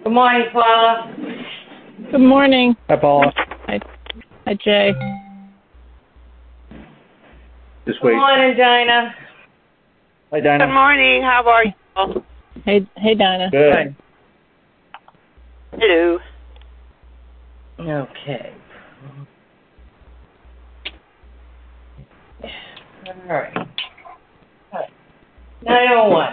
Good morning, Paula. Good morning. Hi, Paula. Hi, Jay. Just wait. Good morning, Dinah. Hi, Dinah. Good morning. How are you? Hey, Dinah. Good. Hello. Okay. All right. 901.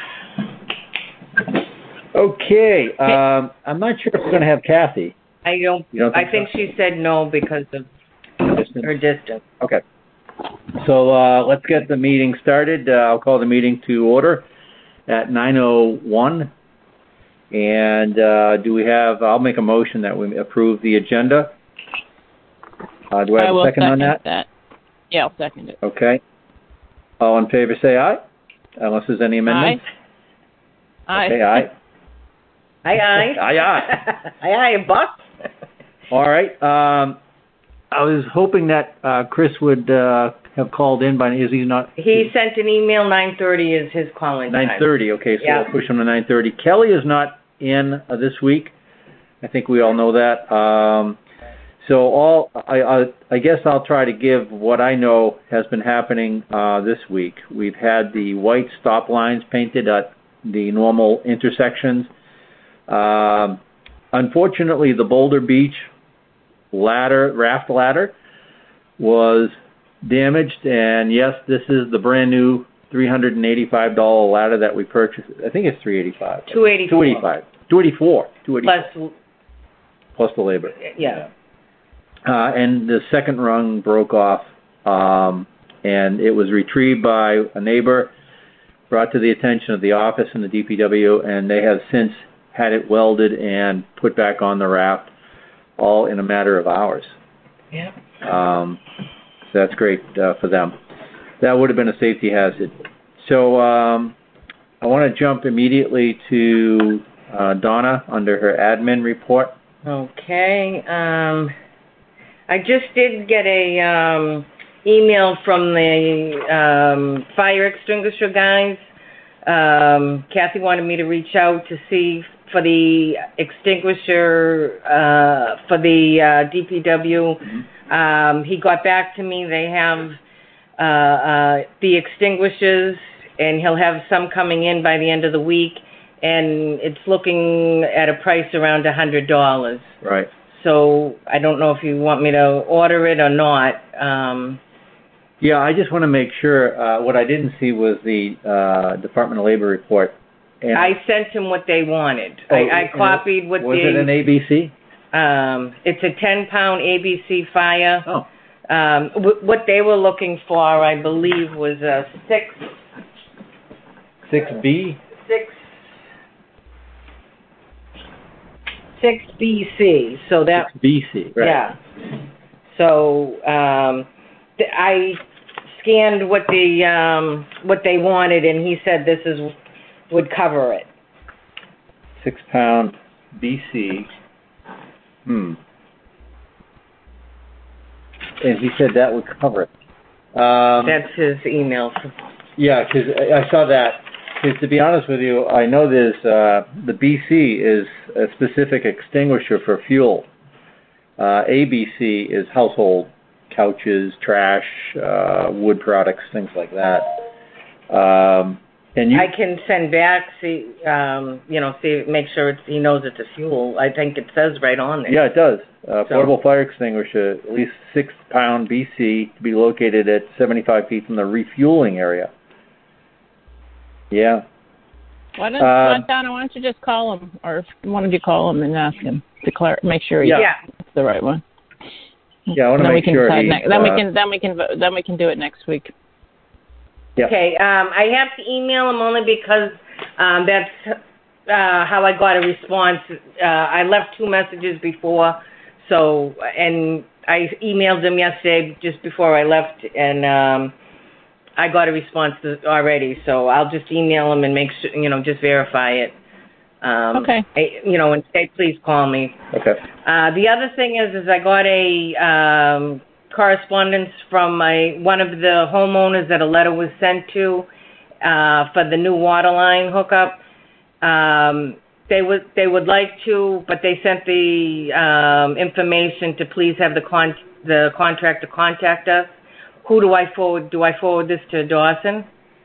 Okay. I'm not sure if we're going to have Kathy. I don't. You don't think I think she said no because of Distance? her distance. Okay. So let's get the meeting started. I'll call the meeting to order at 9:01. And do we have? I'll make a motion that we approve the agenda. Do I have a second on that? Yeah, I'll second it. Okay. All in favor, say aye. Unless there's any amendments. Aye. Okay, aye. Aye. Aye, Buck. All right. I was hoping that Chris would have called in by. Is he not? He sent an email. 9:30 is his calling time. 9:30. Okay, so Yeah. we'll push him to 9:30. Kelly is not in this week. I think we all know that. So I guess I'll try to give what I know has been happening this week. We've had the white stop lines painted at the normal intersections. Unfortunately, the Boulder Beach raft ladder was damaged, and yes, this is the brand new $385 ladder that we purchased. I think it's $385. $284. Plus the labor. Yeah. And the second rung broke off, and it was retrieved by a neighbor, brought to the attention of the office and the DPW, and they have since had it welded and put back on the raft, all in a matter of hours. Yeah. So that's great for them. That would have been a safety hazard. So I want to jump immediately to Donna under her admin report. Okay. I just did get a email from the fire extinguisher guys. Kathy wanted me to reach out to see for the extinguisher for the DPW. Mm-hmm. He got back to me. They have the extinguishers, and he'll have some coming in by the end of the week, and it's looking at a price around $100. Right. So I don't know if you want me to order it or not. Yeah, I just want to make sure. What I didn't see was the Department of Labor report. And I sent him what they wanted. I copied what was it an ABC? It's a 10-pound ABC fire. Oh. What they were looking for, I believe, was a 6B? 6BC. So that 6BC, right. Yeah. So I scanned what they wanted, and he said this would cover it. 6-pound BC. And he said that would cover it. That's his email. Yeah, because I saw that. Because to be honest with you, I know there's the BC is a specific extinguisher for fuel. ABC is household, couches, trash, wood products, things like that. And I can send back, see, make sure he knows it's a fuel. I think it says right on there. Yeah, it does. Portable fire extinguisher, at least 6-pound BC, to be located at 75 feet from the refueling area. Yeah. Donna, why don't you just call him, or why don't you call him and ask him to make sure it's the right one. Yeah, I want to make sure. Then we can do it next week. Yep. Okay. I have to email him only because that's how I got a response. I left 2 messages before, and I emailed him yesterday just before I left, and I got a response already. So I'll just email him and make sure, just verify it. Okay. And say, please call me. Okay. The other thing is I got a correspondence from one of the homeowners that a letter was sent to for the new water line hookup. They would like to, but they sent the information to please have the contractor contact us. Who do I forward? Do I forward this to Dawson?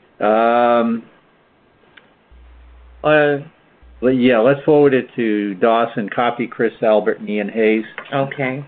Yeah, let's forward it to Dawson. Copy Chris Albert and Ian Hayes. Okay.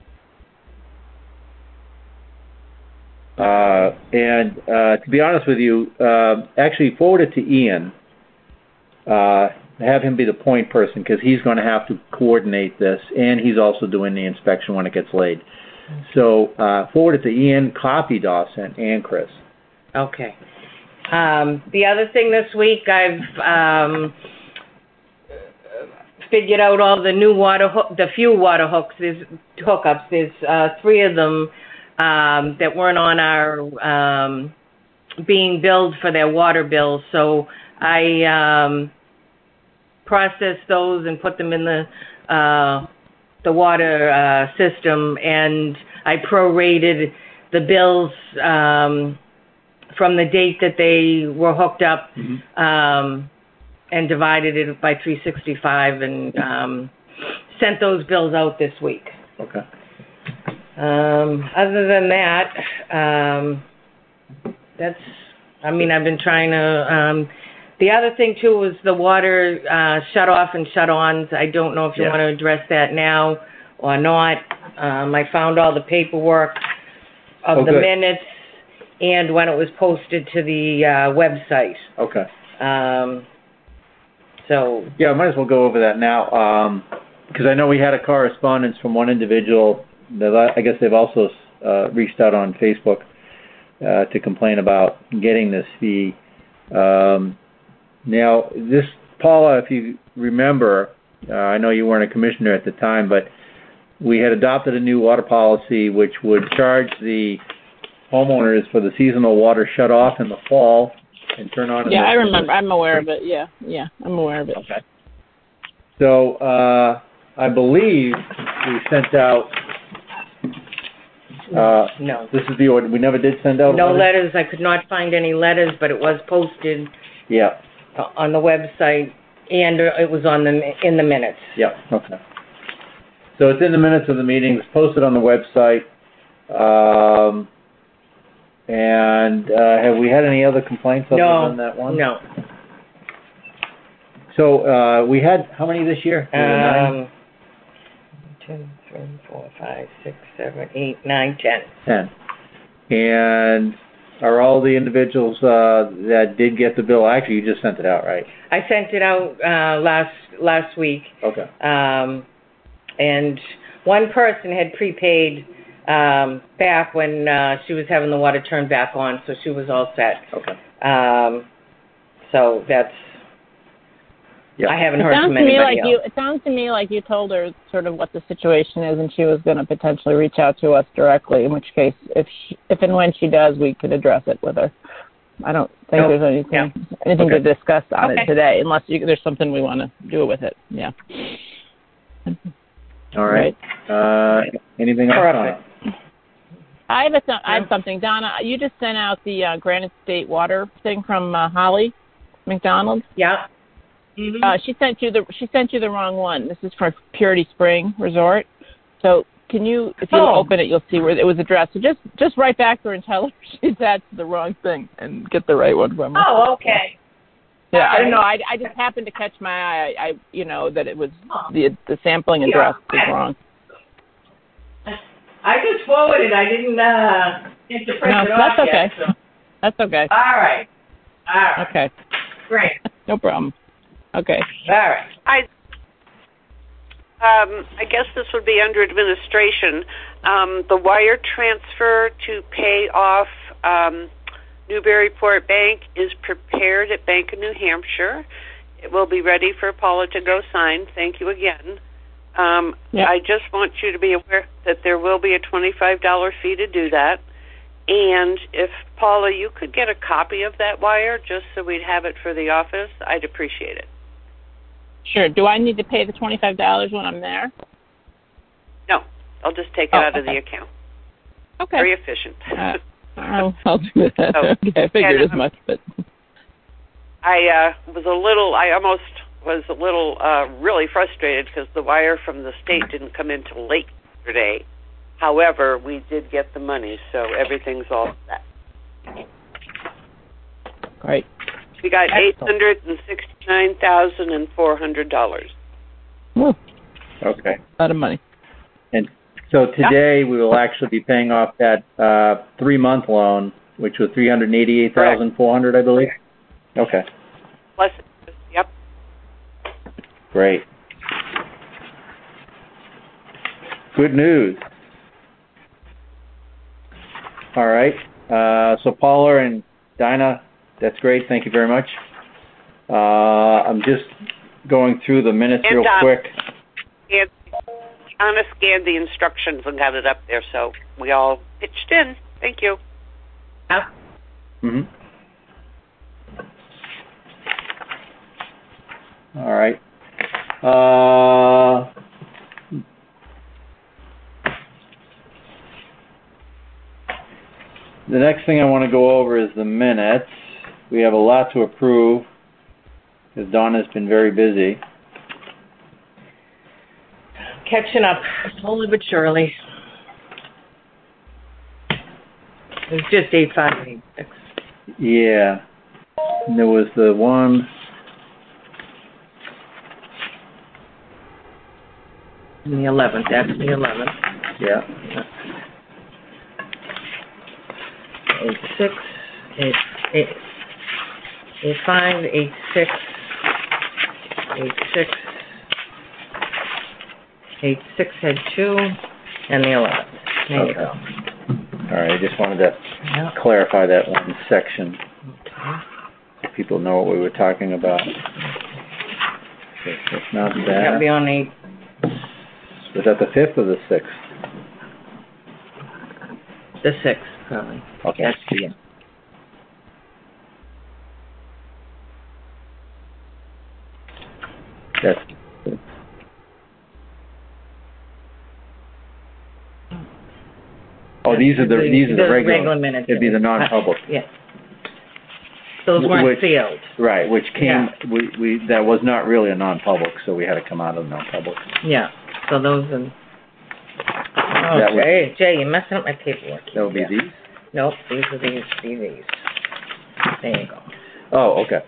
And to be honest with you, actually forward it to Ian. Have him be the point person because he's going to have to coordinate this, and he's also doing the inspection when it gets laid. So forward it to Ian, copy Dawson and Chris. Okay. The other thing this week, I've figured out all the new the few water hookups. There's 3 of them that weren't on our being billed for their water bills. So I processed those and put them in the water system, and I prorated the bills from the date that they were hooked up, and divided it by 365 and sent those bills out this week. Okay. Other than that, I've been trying to, the other thing too was the water shut off and shut ons. I don't know if you want to address that now or not. I found all the paperwork of the minutes and when it was posted to the website. Okay. So. Yeah, I might as well go over that now because I know we had a correspondence from one individual that I guess they've also reached out on Facebook to complain about getting this fee. Now, this, Paula, if you remember, I know you weren't a commissioner at the time, but we had adopted a new water policy which would charge the homeowners for the seasonal water shut off in the fall and turn on. Yeah, I remember. I'm aware of it. Yeah, I'm aware of it. Okay. So I believe we sent out. No. This is the order. We never did send out. No letters. I could not find any letters, but it was posted. Yeah. On the website, and it was in the minutes. Yeah. Okay. So it's in the minutes of the meeting. It's posted on the website. And have we had any other complaints other than that one? No. So we had how many this year? 1, 2, 3, 4, 5, 6, 7, 8, 9, 10. 10. And are all the individuals that did get the bill? Actually, you just sent it out, right? I sent it out last week. Okay. And one person had prepaid back when she was having the water turned back on, so she was all set. Okay. So that's. Yeah. I haven't heard from anybody else. It sounds to me like you told her sort of what the situation is, and she was going to potentially reach out to us directly. In which case, if and when she does, we could address it with her. I don't think there's anything to discuss on it today, unless there's something we want to do with it. Yeah. All right. Anything else? I have something. Donna, you just sent out the Granite State water thing from Holly McDonald. Yeah. Mm-hmm. She sent you the wrong one. This is for Purity Spring Resort. So can you, if you open it, you'll see where it was addressed. So just write back to her and tell her she's had the wrong thing and get the right one from her. Oh, okay. Yeah, I don't know. I just happened to catch my eye. I that it was the sampling address was wrong. I just forwarded. I didn't get to print it off that's okay. yet, so. That's okay. All right. Okay. Great. No problem. Okay. All right. I guess this would be under administration. The wire transfer to pay off Newburyport Bank is prepared at Bank of New Hampshire. It will be ready for Paula to go sign. Thank you again. I just want you to be aware that there will be a $25 fee to do that. And if, Paula, you could get a copy of that wire just so we'd have it for the office, I'd appreciate it. Sure. Do I need to pay the $25 when I'm there? No. I'll just take it out of the account. Okay. Very efficient. I'll do that. Okay, I figured as much, but... I was a little really frustrated because the wire from the state didn't come in till late yesterday. However, we did get the money, so everything's all set. Great. We got $869,400. Okay. A lot of money. And so today we will actually be paying off that 3-month loan, which was $388,400, I believe. Okay. Plus, yep. Great. Good news. All right. So Paula and Dinah, that's great. Thank you very much. I'm just going through the minutes real quick. And Anna scanned the instructions and got it up there, so we all pitched in. Thank you. Mm-hmm. All right. The next thing I want to go over is the minutes. We have a lot to approve because Donna's been very busy. Catching up, slowly but surely. It's just 8/5/86. Yeah. And there was the one. And the 11th. That's the 11th. Yeah. 86, 85, 86, 86, 86 had 2, and the 11th. There you go. All right, I just wanted to clarify that one section so people know what we were talking about. So it's not that. That'll be on 8. Was that the 5th or the 6th? The 6th, probably. Okay. That's the end. That's. Oh, these are the regular minutes. It'd be the non-public. Yeah. Those weren't sealed. Right, which came. We that was not really a non-public, so we had to come out of the non-public. Yeah. So those are. Okay, Jay, you're messing up my paperwork. That would be these? Nope, these are these. There you go. Oh, okay.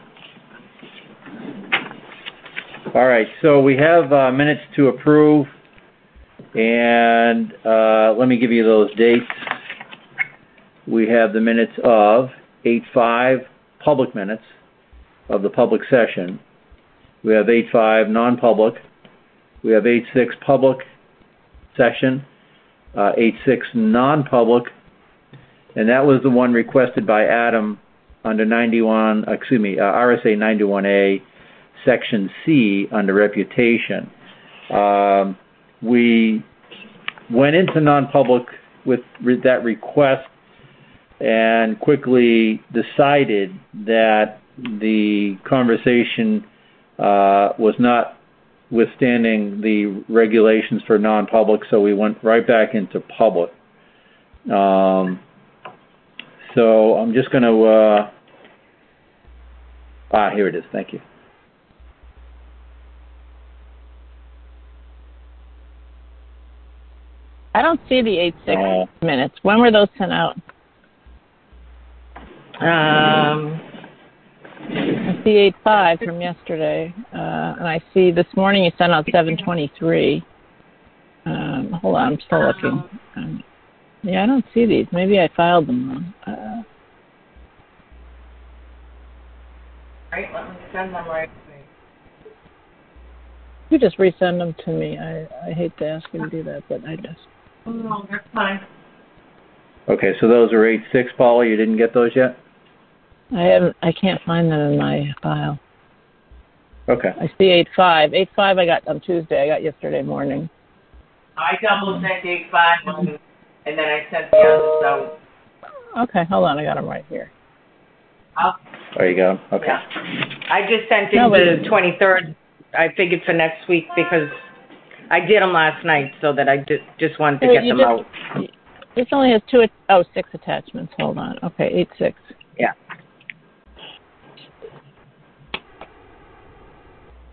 All right, so we have minutes to approve, and let me give you those dates. We have the minutes of 8/5 public minutes of the public session. We have 8/5 non-public. We have 8/6 public session, 8/6 non-public, and that was the one requested by Adam under RSA 91A, Section C, under reputation. We went into non-public with that request and quickly decided that the conversation was not withstanding the regulations for non-public, so we went right back into public. So I'm just going to... here it is. Thank you. I don't see the 8/6 minutes. When were those sent out? I see 8/5 from yesterday, and I see this morning you sent out 7/23. Hold on, I'm still looking. Yeah, I don't see these. Maybe I filed them wrong. Right, let me send them right away. You just resend them to me. I hate to ask you to do that, but I just... Oh, no, that's fine. Okay, so those are 8/6, Paula. You didn't get those yet? I can't find them in my file. Okay. I see 8/5. 8/5 I got on Tuesday. I got yesterday morning. I double sent 8/5, and then I sent the others out. Okay, hold on. I got them right here. There you go. Okay. Yeah. I just sent it the 23rd. I figured for next week because I did them last night, so that I just wanted to get them out. This only has 6 attachments. Hold on. Okay, 8/6. Yeah.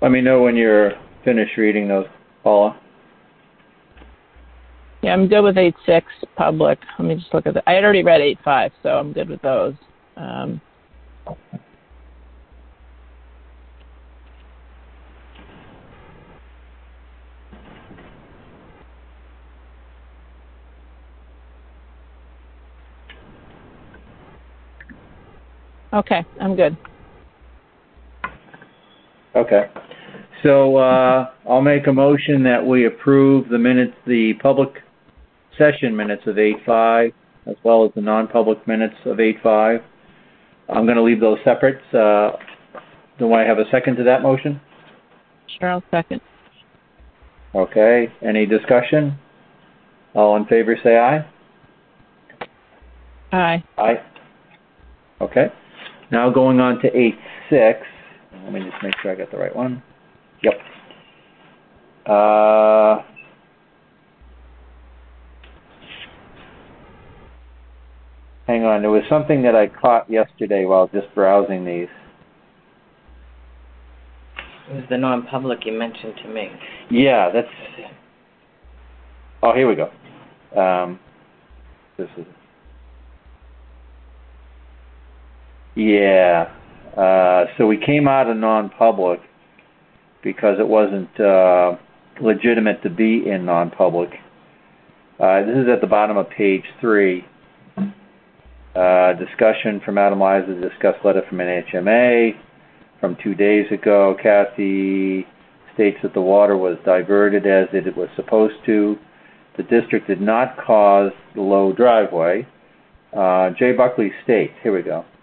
Let me know when you're finished reading those, Paula. Yeah, I'm good with 8.6 public. Let me just look at that. I had already read 8.5, so I'm good with those. Okay, I'm good. Okay. So I'll make a motion that we approve the minutes, the public session minutes of 8.5, as well as the non-public minutes of 8.5. I'm going to leave those separate. Do I have a second to that motion? Sure, I'll second. Okay. Any discussion? All in favor say aye. Aye. Aye. Okay. Now going on to 8.6. Let me just make sure I got the right one. Yep. Hang on. There was something that I caught yesterday while just browsing these. It was the non-public you mentioned to me. Yeah, that's... Oh, here we go. This is... Yeah. So we came out of non-public because it wasn't legitimate to be in non-public. This is at the bottom of page 3. Discussion from Adam Liza to discuss letter from NHMA from 2 days ago. Kathy states that the water was diverted as it was supposed to. The district did not cause the low driveway. Jay Buckley states, here we go.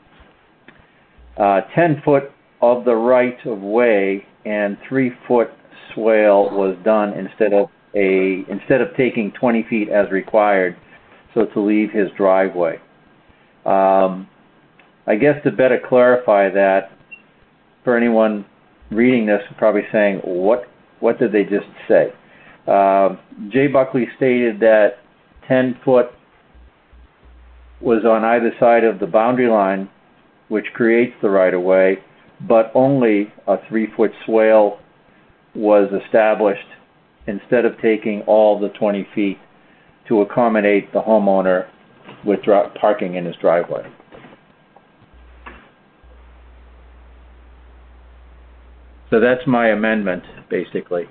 10 foot of the right of way and 3 foot swale was done instead of taking 20 feet as required, so to leave his driveway. I guess to better clarify that, for anyone reading this, probably saying, what did they just say? Jay Buckley stated that 10 foot was on either side of the boundary line, which creates the right-of-way, but only a 3 foot swale was established instead of taking all the 20 feet to accommodate the homeowner with parking in his driveway. So that's my amendment, basically.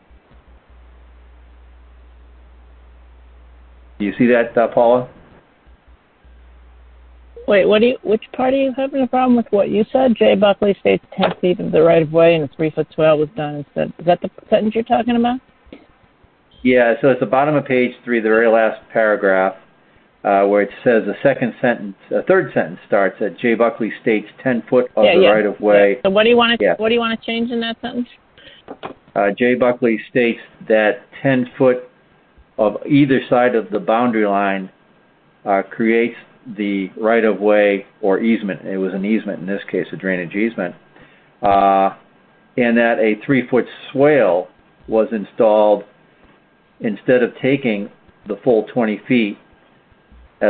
Do you see that, Paula? Wait, which part are you having a problem with what you said? Jay Buckley states 10 feet of the right-of-way and a 3 foot swale was done instead. Is that the sentence you're talking about? Yeah, so it's the bottom of page 3, the very last paragraph, where it says a third sentence starts at Jay Buckley states 10 foot of the right-of-way. Yeah. So what do you want to change in that sentence? Jay Buckley states that 10 foot of either side of the boundary line creates the right-of-way or easement. It was an easement in this case, a drainage easement, and that a 3 foot swale was installed instead of taking the full 20 feet as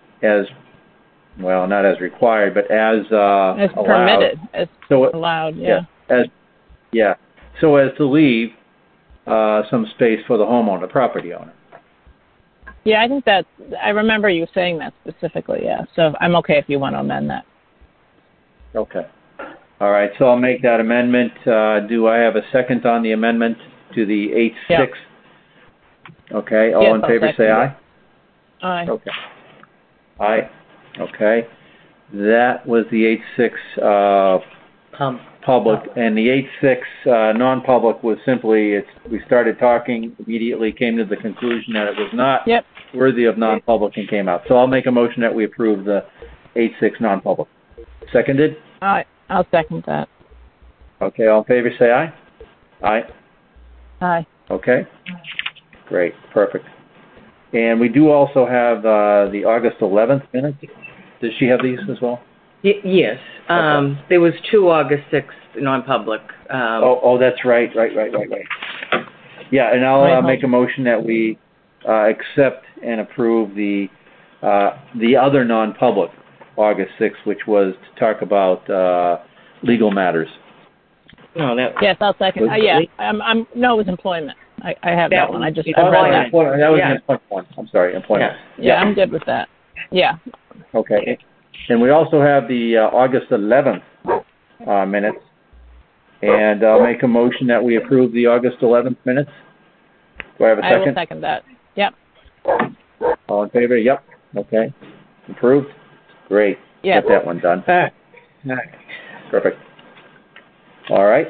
well, not as required, but as allowed. Permitted, as allowed, yeah. So as to leave some space for the homeowner, property owner. Yeah, I think I remember you saying that specifically, yeah. So I'm okay if you want to amend that. Okay. All right, so I'll make that amendment. Do I have a second on the amendment to the 8.6? Yeah. Okay, all in favor say aye. Aye. Okay. Aye. Okay. That was the 8.6 public, and the 8.6 non-public was simply, we started talking, immediately came to the conclusion that it was not worthy of non-public and came out. So I'll make a motion that we approve the 8.6 non-public. Seconded? Aye. I'll second that. Okay, all in favor say aye. Aye. Aye. Okay. Great. Perfect. And we do also have the August 11th minutes. Does she have these as well? Yes. Okay. There was 2 August 6th non-public. That's right. Yeah, and I'll make a motion that we accept and approve the other non-public August 6th, which was to talk about legal matters. No, that. Yes, I'll second. Yeah, no, it was employment. I have that one. I just Oh, read that. employment. That was the employment one. I'm sorry, employment. Yeah, I'm good with that. Yeah. Okay. And we also have the August 11th minutes. And I'll make a motion that we approve the August 11th minutes. Do I have a second? I will second that. Yep. All in favor? Yep. Okay. Approved? Great. Yep. Get that one done. All right. Perfect. All right.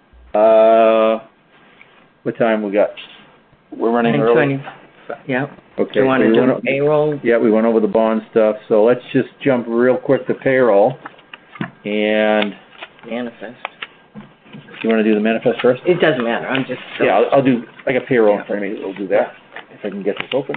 What time we got? We're running early. 20. Yeah. Okay. Do you want to do payroll? Yeah, we went over the bond stuff. So let's just jump real quick to payroll. And Manifest. you want to do the manifest first? It doesn't matter. I'm just. Yeah, I'll do. I got payroll in front of me. We'll do that if I can get this open.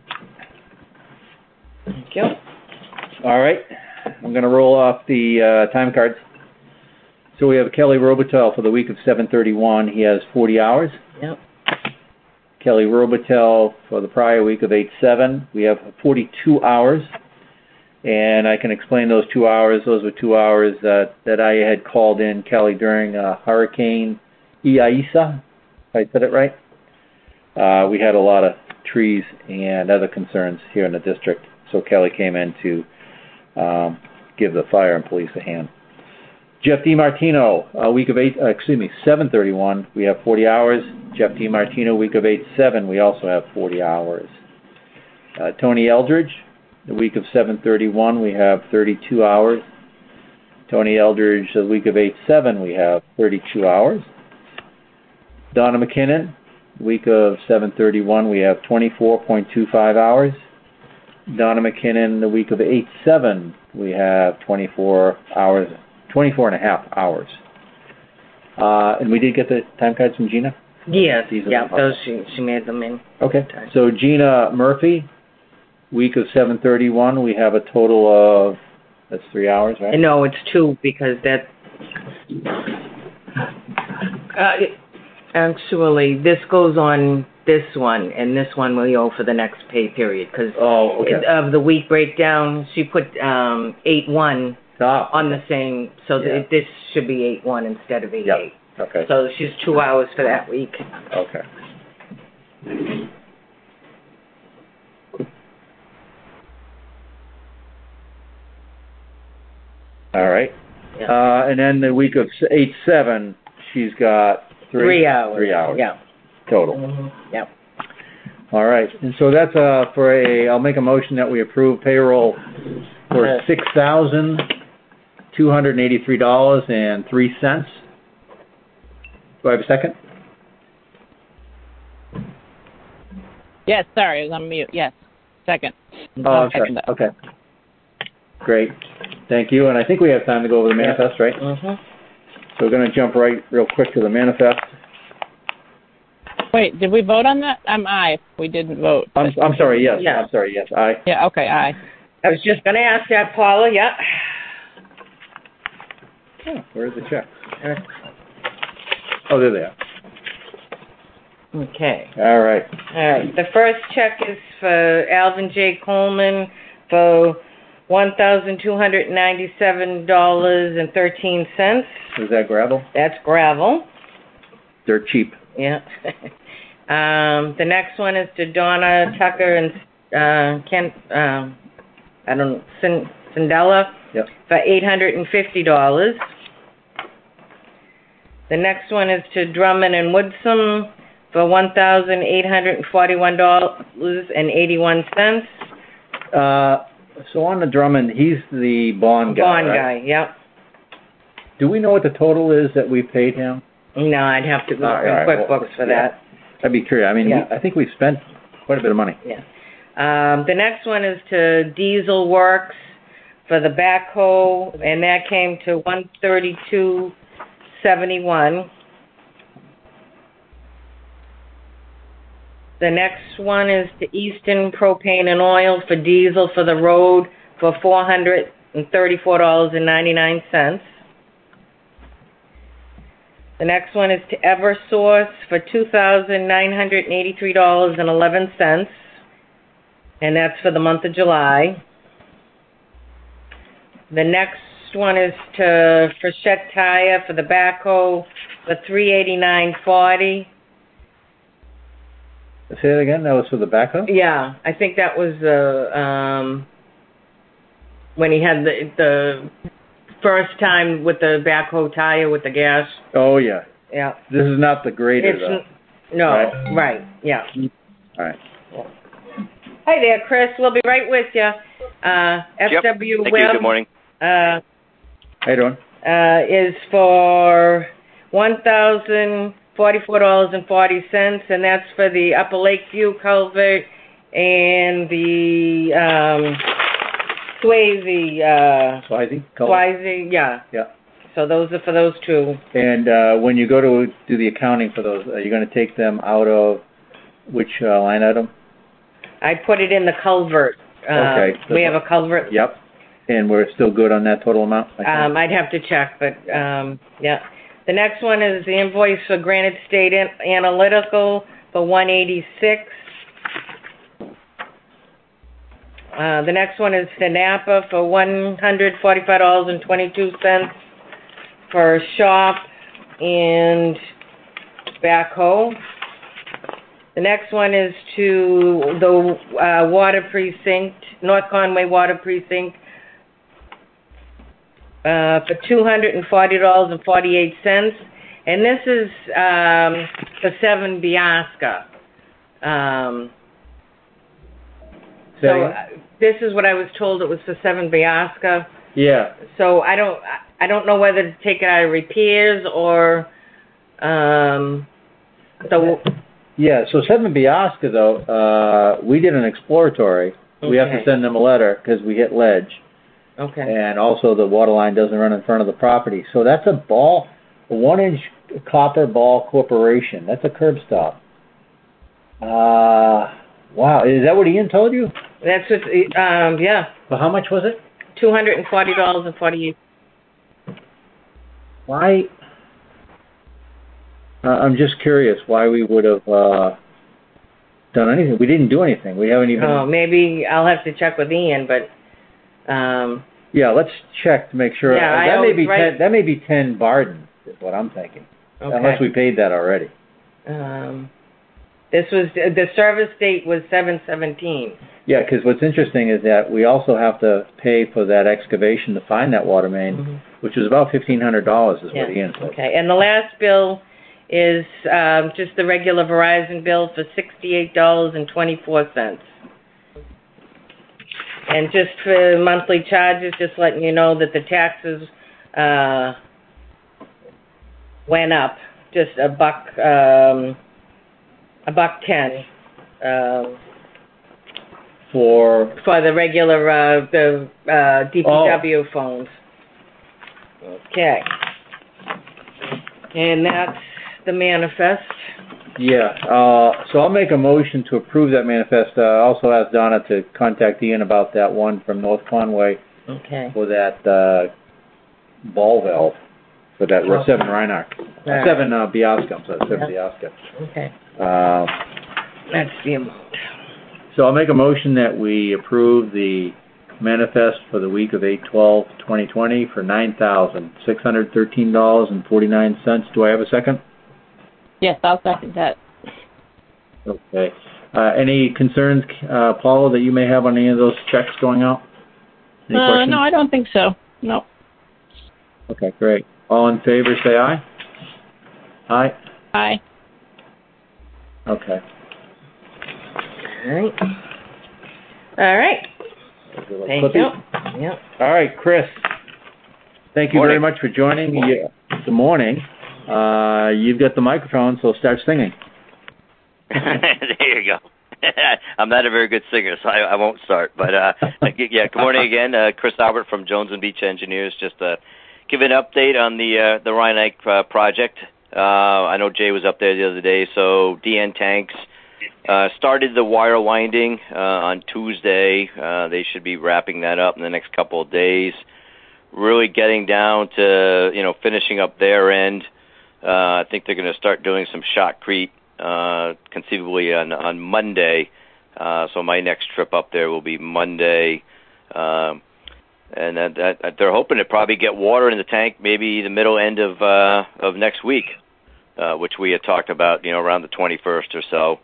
Thank you. All right. I'm going to roll off the time cards. So we have Kelly Robitel for the week of 7/31. He has 40 hours. Yep. Kelly Robitel for the prior week of 8/7. We have 42 hours. And I can explain those 2 hours. Those were 2 hours that I had called in Kelly during Hurricane Isaias, if I said it right. We had a lot of trees and other concerns here in the district. So Kelly came in to give the fire and police a hand. Jeff DiMartino, week of 7/31, we have 40 hours. Jeff DiMartino, week of 8/7, we also have 40 hours. Tony Eldridge, the week of 7/31, we have 32 hours. Tony Eldridge, the week of 8/7, we have 32 hours. Donna McKinnon, week of 7/31, we have 24.25 hours. Donna McKinnon, the week of 8/7, we have 24 and a half hours. And we did get the time cards from Gina? Yes. Yeah, those she made them in. Okay. So Gina Murphy, week of 7/31, we have a total of, that's 3 hours, right? No, it's 2 because that. Actually, this goes on this one, and this one we owe for the next pay period because of the week breakdown. She put 8/1 on the same, so this should be 8/1 instead of 8/8. Yep. Okay. So she's 2 hours for that week. Okay. All right. Yeah. And then the week of 8/7, she's got 3 hours. 3 hours. Yeah. Total. Mm-hmm. Yep. All right. And so that's I'll make a motion that we approve payroll for $6,283.03. Do I have a second? Yes, sorry, I was on mute. Yes, second. Oh, sorry. Okay. Great. Thank you. And I think we have time to go over the manifest, right? Mm-hmm. So we're going to jump real quick to the manifest. Wait, did we vote on that? Aye. We didn't vote. I'm sorry. Yes. Yeah. I'm sorry. Yes. Aye. Yeah. Okay. Aye. I was just going to ask that, Paula. Yeah. Oh, where's the check? Oh, there they are. Okay. All right. All right. The first check is for Alvin J. Coleman for $1,297.13. Is that gravel? That's gravel. They're cheap. Yeah. The next one is to Donna Tucker and Cindella for $850. The next one is to Drummond and Woodsum for $1,841.81. So on the Drummond, he's the bond guy. Bond right? guy, yep. Do we know what the total is that we paid him? No, I'd have to go through QuickBooks for that. I'd be curious. I mean, I think we've spent quite a bit of money. Yeah. The next one is to Diesel Works for the backhoe, and that came to $132.71. The next one is to Eastern Propane and Oil for diesel for the road for $434.99. The next one is to Eversource for $2,983.11, and that's for the month of July. The next one is to Frechette Tire for the backhoe, the $389.40. Say that again. That was for the backhoe? Yeah, I think that was when he had the first time with the backhoe tire with the gas. Oh, yeah. Yeah. This is not the grader, though. No, right, yeah. All right. Hi there, Chris. We'll be right with you. FW Thank you. Good morning. How you doing? Is for $1,044.40, and that's for the Upper Lakeview culvert and the Swayze, yeah. Yeah. So those are for those two. And when you go to do the accounting for those, are you going to take them out of which line item? I put it in the culvert. Okay. We have a culvert. Yep. And we're still good on that total amount? I'd have to check, but yeah. The next one is the invoice for Granite State Analytical for $186. The next one is to Napa for $145.22 for shop and backhoe. The next one is to the water precinct, North Conway Water Precinct, for $240.48, and this is for 7 Biasca. So this is what I was told it was for 7 Biasca. Yeah. So I don't know whether to take it out of repairs or Yeah, so 7 Biasca, though, we did an exploratory. Okay. We have to send them a letter because we hit ledge. Okay. And also the water line doesn't run in front of the property. So that's a 1-inch copper ball corporation. That's a curb stop. Wow. Is that what Ian told you? That's what, yeah. Well, how much was it? $240.48. Why? I'm just curious why we would have done anything. We didn't do anything. We haven't even... Oh, maybe I'll have to check with Ian, but... yeah, let's check to make sure. Yeah, that may be 10 Barden, is what I'm thinking. Okay. Unless we paid that already. This was... The service date was 7/17. Yeah, because what's interesting is that we also have to pay for that excavation to find that water main, which was about $1,500 is what Ian said. Okay, and the last bill is just the regular Verizon bill for $68.24. And just for monthly charges, just letting you know that the taxes went up just $1.10. For the regular the DPW phones. Okay. And that's the manifest. Yeah. So I'll make a motion to approve that manifest. Also ask Donna to contact Ian about that one from North Conway. Okay. For that ball valve. For that 7 Reinhardt. 7 Biasca. I'm sorry, 7 Biasca. Okay. That's the amount. So I'll make a motion that we approve the manifest for the week of 8/12/2020 for $9,613.49. Do I have a second? Yes, I'll second that. Okay. Any concerns, Paula, that you may have on any of those checks going out? Any questions? No, I don't think so. No. Okay, great. All in favor, say aye. Aye. Aye. Okay. All right. Thank you. Yep. All right, Chris. Thank you very much for joining me. Good morning. You've got the microphone, so start singing. There you go. I'm not a very good singer, so I won't start. But yeah, good morning again. Chris Albert from Jones and Beach Engineers. Just give an update on the Rhine-Ike project. I know Jay was up there the other day. So DN Tanks started the wire winding on Tuesday. They should be wrapping that up in the next couple of days. Really getting down to finishing up their end. I think they're going to start doing some shotcrete conceivably on Monday. So my next trip up there will be Monday. And and that they're hoping to probably get water in the tank maybe the middle end of next week, which we had talked about, around the 21st or so.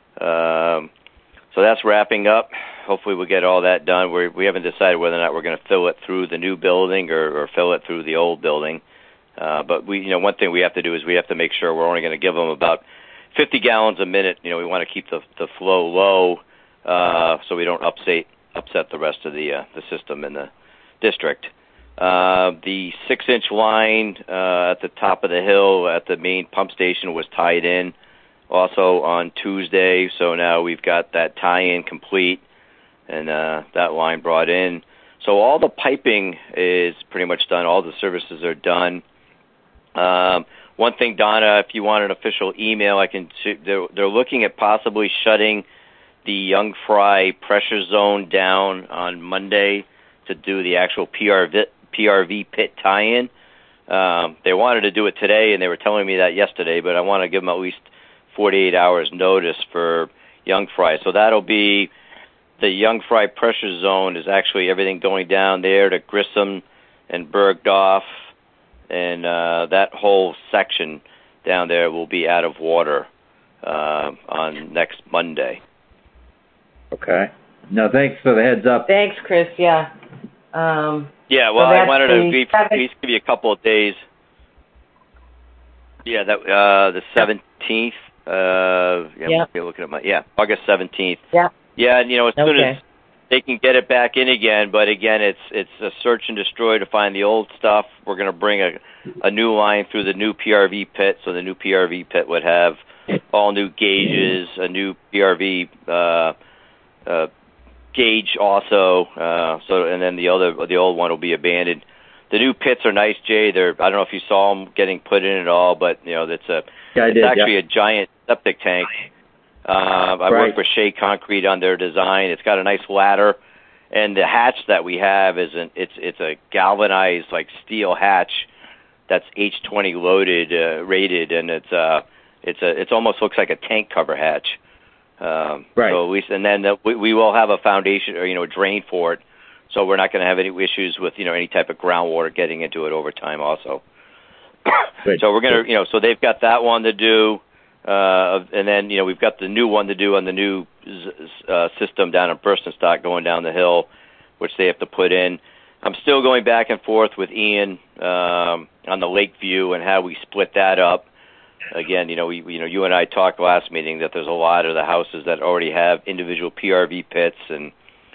So that's wrapping up. Hopefully we'll get all that done. We haven't decided whether or not we're going to fill it through the new building or fill it through the old building. But one thing we have to do is we have to make sure we're only going to give them about 50 gallons a minute. We want to keep the flow low so we don't upset the rest of the system in the district. The 6-inch line at the top of the hill at the main pump station was tied in also on Tuesday, so now we've got that tie-in complete and that line brought in. So all the piping is pretty much done. All the services are done. One thing, Donna, if you want an official email, they're looking at possibly shutting the Young Fry pressure zone down on Monday to do the actual PRV pit tie-in. They wanted to do it today, and they were telling me that yesterday, but I want to give them at least 48 hours notice for Young Fry. So that'll be the Young Fry pressure zone is actually everything going down there to Grissom and Bergdorf, and that whole section down there will be out of water on next Monday. Okay. No, thanks for the heads up. Thanks, Chris. Yeah. I wanted to at least give you a couple of days. Yeah, the 17th. Looking at August 17th. Yeah. Yeah, as soon as they can get it back in again, but again, it's a search and destroy to find the old stuff. We're going to bring a new line through the new PRV pit, so the new PRV pit would have all new gauges, a new PRV gauge also. And then the old one will be abandoned. The new pits are nice, Jay. I don't know if you saw them getting put in at all, but it's actually a giant septic tank. I worked with Shea Concrete on their design. It's got a nice ladder, and the hatch that we have it's a galvanized steel hatch that's H20 loaded, rated, and it's almost looks like a tank cover hatch. Right. So at least, and then we will have a foundation or a drain for it, so we're not going to have any issues with any type of groundwater getting into it over time. Also, so we're going to so they've got that one to do. And then, we've got the new one to do on the new system down in Bürstenstock going down the hill, which they have to put in. I'm still going back and forth with Ian on the Lakeview and how we split that up. Again, you and I talked last meeting that there's a lot of the houses that already have individual PRV pits and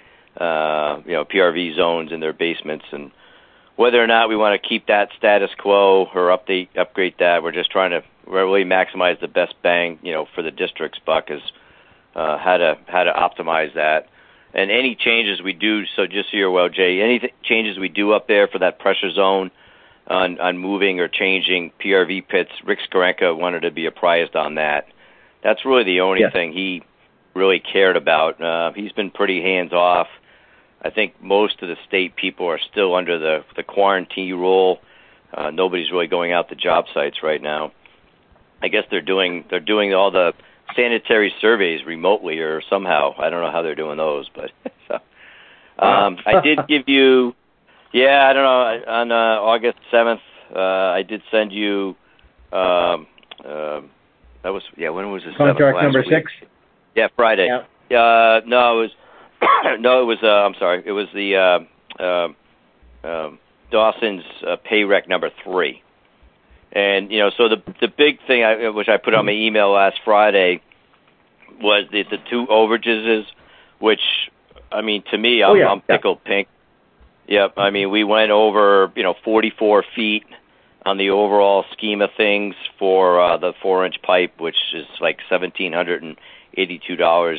PRV zones in their basements, and whether or not we want to keep that status quo or upgrade that, we're just trying to really maximize the best bang, for the district's buck is how to optimize that. And any changes we do, so just so you're well, Jay, any changes we do up there for that pressure zone on moving or changing PRV pits, Rick Skarenka wanted to be apprised on that. That's really the only thing he really cared about. He's been pretty hands-off. I think most of the state people are still under the quarantine rule. Nobody's really going out to job sites right now. I guess they're doing all the sanitary surveys remotely or somehow. I don't know how they're doing those, but so I did give you. Yeah, I don't know. On August 7th, I did send you. That was when was the 7th? Contract number 6. Yeah, Friday. Yeah. No, it was. No, it was. I'm sorry. It was the Dawson's pay rec number 3. And so the big thing which I put on my email last Friday was the 2 overages, which to me I'm tickled pink. Yep. We went over 44 feet on the overall scheme of things for the 4-inch pipe, which is like $1,782.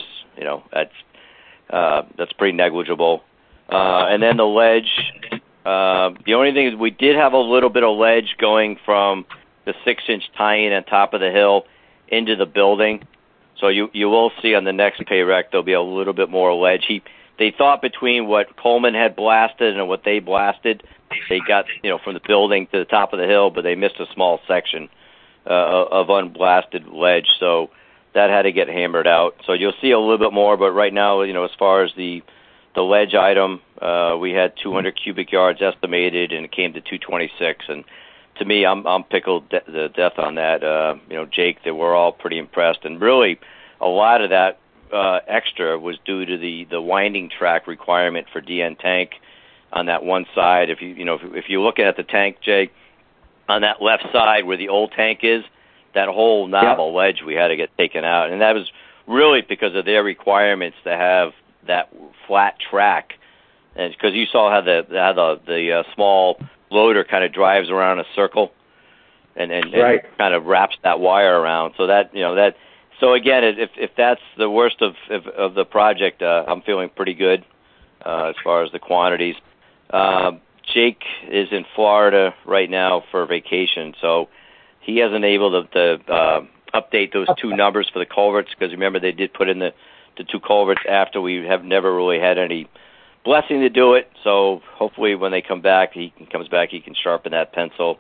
That's pretty negligible. And then the ledge. The only thing is we did have a little bit of ledge going from the 6-inch tie-in on top of the hill into the building. So you will see on the next pay rec there'll be a little bit more ledge. They thought between what Coleman had blasted and what they blasted, they got from the building to the top of the hill, but they missed a small section of unblasted ledge. So that had to get hammered out. So you'll see a little bit more, but right now, as far as the the ledge item, we had 200 cubic yards estimated, and it came to 226. And to me, I'm pickled the death on that. Jake, they were all pretty impressed, and really, a lot of that extra was due to the winding track requirement for DN tank on that one side. If you're looking at the tank, Jake, on that left side where the old tank is, that whole knob of ledge we had to get taken out, and that was really because of their requirements to have that flat track, and because you saw how the small loader kind of drives around a circle, and kind of wraps that wire around. So So again, if that's the worst of the project, I'm feeling pretty good as far as the quantities. Jake is in Florida right now for vacation, so he hasn't able to update those two numbers for the culverts, because remember they did put in the two culverts after we have never really had any blessing to do it. So hopefully when they come back, he can sharpen that pencil.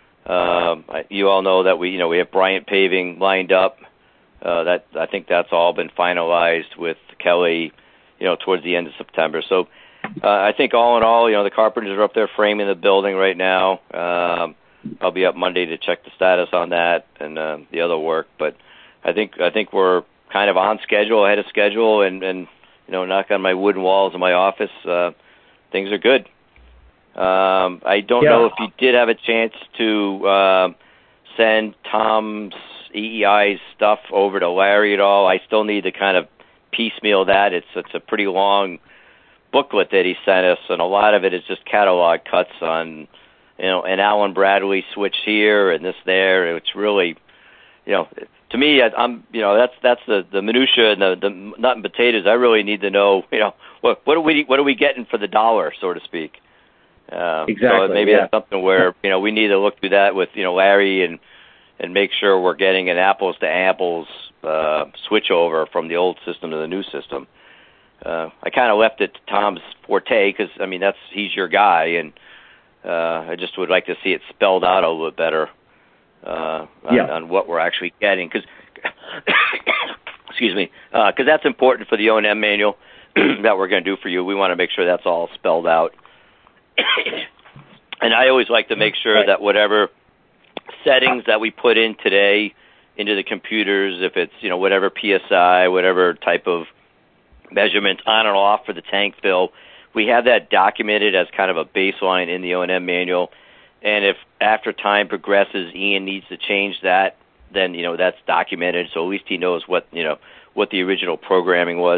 You all know that we have Bryant Paving lined up. That I think that's all been finalized with Kelly, towards the end of September. So I think all in all, the carpenters are up there framing the building right now. I'll be up Monday to check the status on that and the other work. But I think we're kind of on schedule, ahead of schedule, and knock on my wooden walls in my office. Things are good. I don't know if you did have a chance to send Tom's EEI's stuff over to Larry at all. I still need to kind of piecemeal that. It's a pretty long booklet that he sent us, and a lot of it is just catalog cuts on, an Allen Bradley switch here and this there. It's really, to me, that's the minutia and the nut and potatoes. I really need to know, what are we getting for the dollar, so to speak. Exactly. So maybe that's something where we need to look through that with Larry and make sure we're getting an apples to apples switch over from the old system to the new system. I kind of left it to Tom's forte because he's your guy, and I just would like to see it spelled out a little bit better on what we're actually getting. Because excuse me, because that's important for the O&M manual that we're going to do for you. We want to make sure that's all spelled out. And I always like to make sure that whatever settings that we put in today into the computers, if it's, whatever PSI, whatever type of measurement on and off for the tank fill, we have that documented as kind of a baseline in the O&M manual. And if after time progresses, Ian needs to change that, then, that's documented. So at least he knows what the original programming was.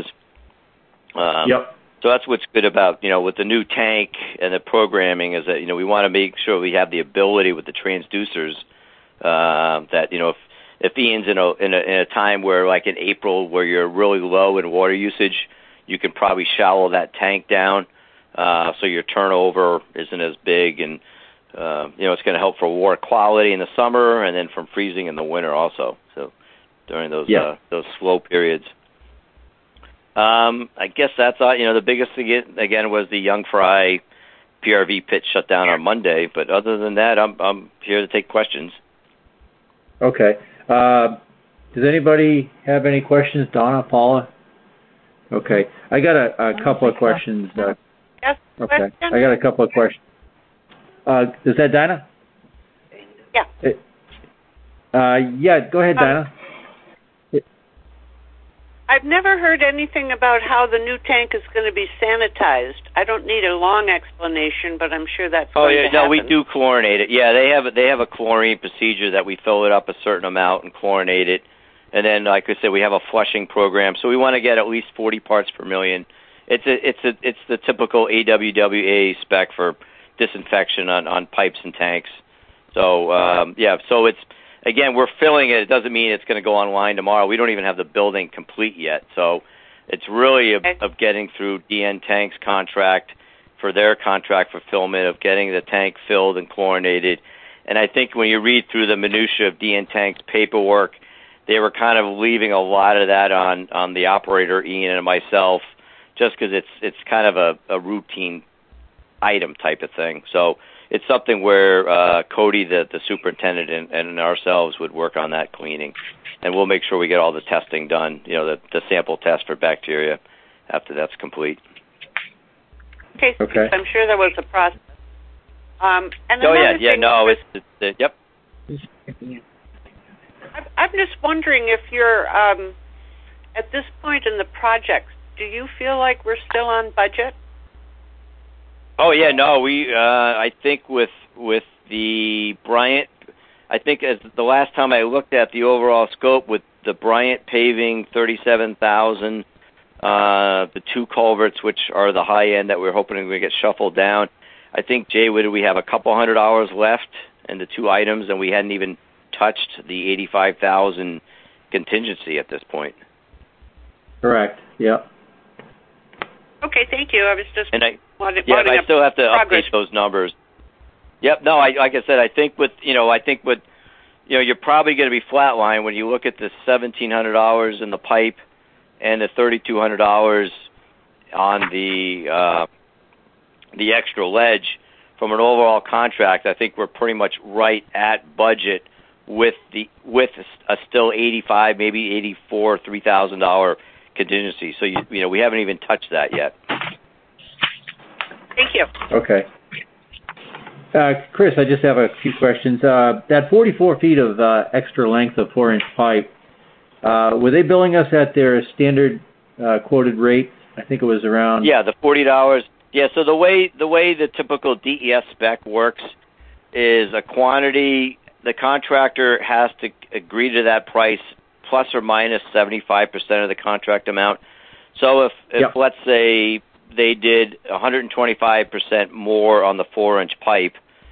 So that's what's good about, with the new tank and the programming is that, we want to make sure we have the ability with the transducers that, if Ian's in a time where, like in April, where you're really low in water usage, you can probably shallow that tank down so your turnover isn't as big. And, it's going to help for water quality in the summer and then from freezing in the winter also. So during those slow periods. I guess that's all. The biggest thing again was the Young Fry PRV pit shut down on Monday. But other than that, I'm here to take questions. Okay. Does anybody have any questions? Donna, Paula? Okay. I got a couple of questions. Yes. Okay. Question? I got a couple of questions. Is that Dinah? Yeah. Go ahead, Dinah. I've never heard anything about how the new tank is going to be sanitized. I don't need a long explanation, but I'm sure that's going to happen. No, we do chlorinate it. Yeah, they have a chlorine procedure that we fill it up a certain amount and chlorinate it. And then, like I said, we have a flushing program. So we want to get at least 40 parts per million. It's the typical AWWA spec for disinfection on pipes and tanks. So, so it's, again, we're filling it. It doesn't mean it's going to go online tomorrow. We don't even have the building complete yet. So it's really of getting through DN Tank's contract for their contract fulfillment, of getting the tank filled and chlorinated. And I think when you read through the minutia of DN Tank's paperwork, they were kind of leaving a lot of that on the operator, Ian, and myself, just because it's kind of a routine item type of thing. So it's something where Cody, the superintendent, and ourselves would work on that cleaning. And we'll make sure we get all the testing done, the sample test for bacteria after that's complete. Okay. I'm sure there was a process. And yep. I'm just wondering if you're at this point in the project, do you feel like we're still on budget? Oh yeah, no, we I think with the Bryant, I think as the last time I looked at the overall scope with the Bryant paving, 37,000, the two culverts, which are the high end that we're hoping we get shuffled down. I think, Jay, we have a couple $100 left in the two items, and we hadn't even touched the 85,000 contingency at this point. Correct. Yeah. Okay, thank you. I was just I still have to update those numbers. Yep. No, like I said, I think you're probably going to be flatline when you look at the $1,700 in the pipe and the $3,200 on the extra ledge. From an overall contract, I think we're pretty much right at budget with a still $85, maybe $84, $3,000 contingency. So we haven't even touched that yet. Thank you. Okay. Chris, I just have a few questions. That 44 feet of extra length of 4-inch pipe, were they billing us at their standard quoted rate? I think it was around... Yeah, the $40. Yeah, so the way the typical DES spec works is a quantity, the contractor has to agree to that price plus or minus 75% of the contract amount. So if let's say they did 125% more on the 4-inch pipe,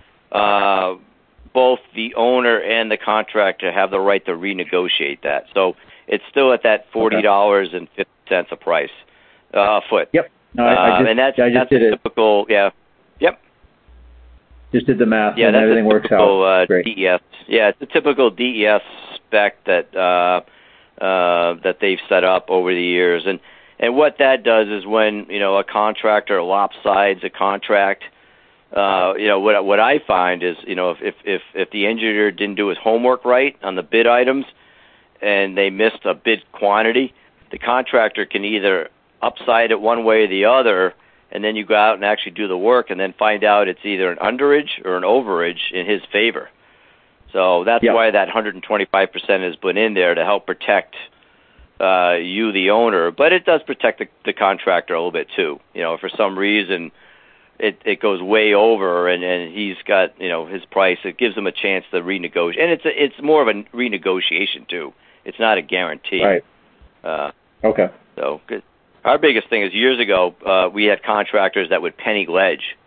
both the owner and the contractor have the right to renegotiate that. So it's still at that $40.50 a price, a foot. Yep. No, I just did typical, it. Yep. Just did the math, and everything works out. Great. DES. Yeah, it's a typical DES spec that they've set up over the years. And what that does is when, a contractor lopsides a contract, what I find is, if the engineer didn't do his homework right on the bid items and they missed a bid quantity, the contractor can either upside it one way or the other, and then you go out and actually do the work and then find out it's either an underage or an overage in his favor. So that's why that 125% has been in there to help protect you, the owner, but it does protect the contractor a little bit too. For some reason it goes way over and he's got, his price, it gives him a chance to renegotiate. And it's more of a renegotiation too. It's not a guarantee. Right. Okay. So good. Our biggest thing is years ago, we had contractors that would penny ledge.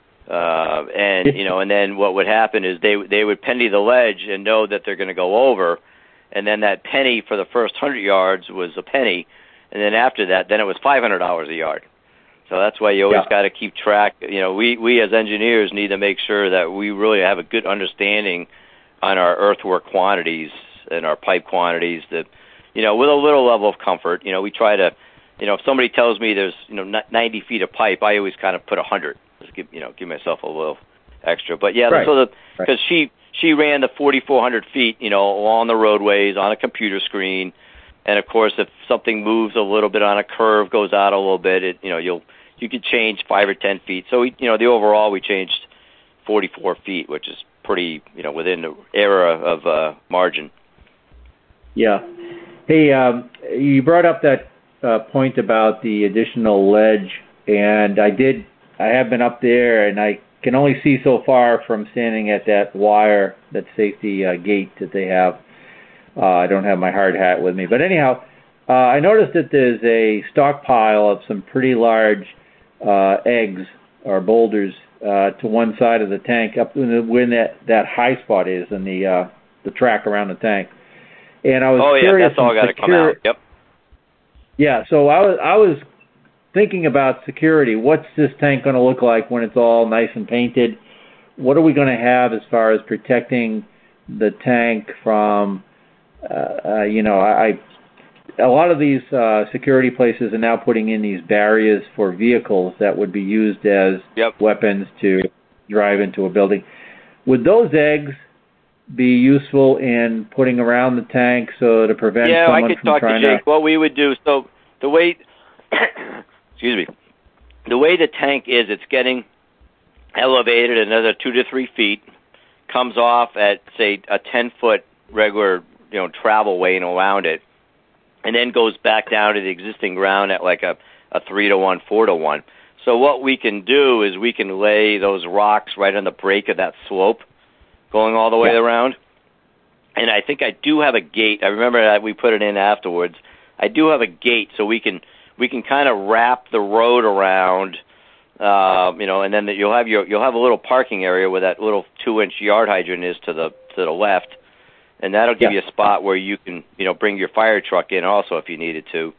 And then what would happen is they would penny the ledge and know that they're going to go over. And then that penny for the first 100 yards was a penny. And then after that, then it was $500 a yard. So that's why you always got to keep track. We as engineers need to make sure that we really have a good understanding on our earthwork quantities and our pipe quantities that, with a little level of comfort, we try to, if somebody tells me there's, 90 feet of pipe, I always kind of put 100. Just give myself a little extra. But because she ran the 4,400 feet, along the roadways on a computer screen. And of course, if something moves a little bit on a curve, goes out a little bit, you could change 5 or 10 feet. So the overall we changed 44 feet, which is pretty, within the era of margin. Yeah. Hey, you brought up that point about the additional ledge, and I have been up there, and I can only see so far from standing at that wire, that safety gate that they have. I don't have my hard hat with me, but anyhow, I noticed that there's a stockpile of some pretty large eggs or boulders to one side of the tank, up when that high spot is in the track around the tank. And I was curious. That's all got to come out. Yep. Yeah, so I was thinking about security. What's this tank going to look like when it's all nice and painted? What are we going to have as far as protecting the tank from, a lot of these security places are now putting in these barriers for vehicles that would be used as weapons to drive into a building. Would those eggs be useful in putting around the tank so to prevent someone from trying to... Yeah, I could talk to Jake. What we would do, so the way... excuse me. the way the tank is, it's getting elevated another 2 to 3 feet, comes off at, say, a 10-foot regular, travel lane around it, and then goes back down to the existing ground at like a 3-to-1, 4-to-1. So what we can do is we can lay those rocks right on the break of that slope going all the way around. And I think I do have a gate. I remember that we put it in afterwards. I do have a gate, so we can kind of wrap the road around, and then you'll have a little parking area where that little 2-inch yard hydrant is to the left, and that'll give you a spot where you can bring your fire truck in also if you needed to.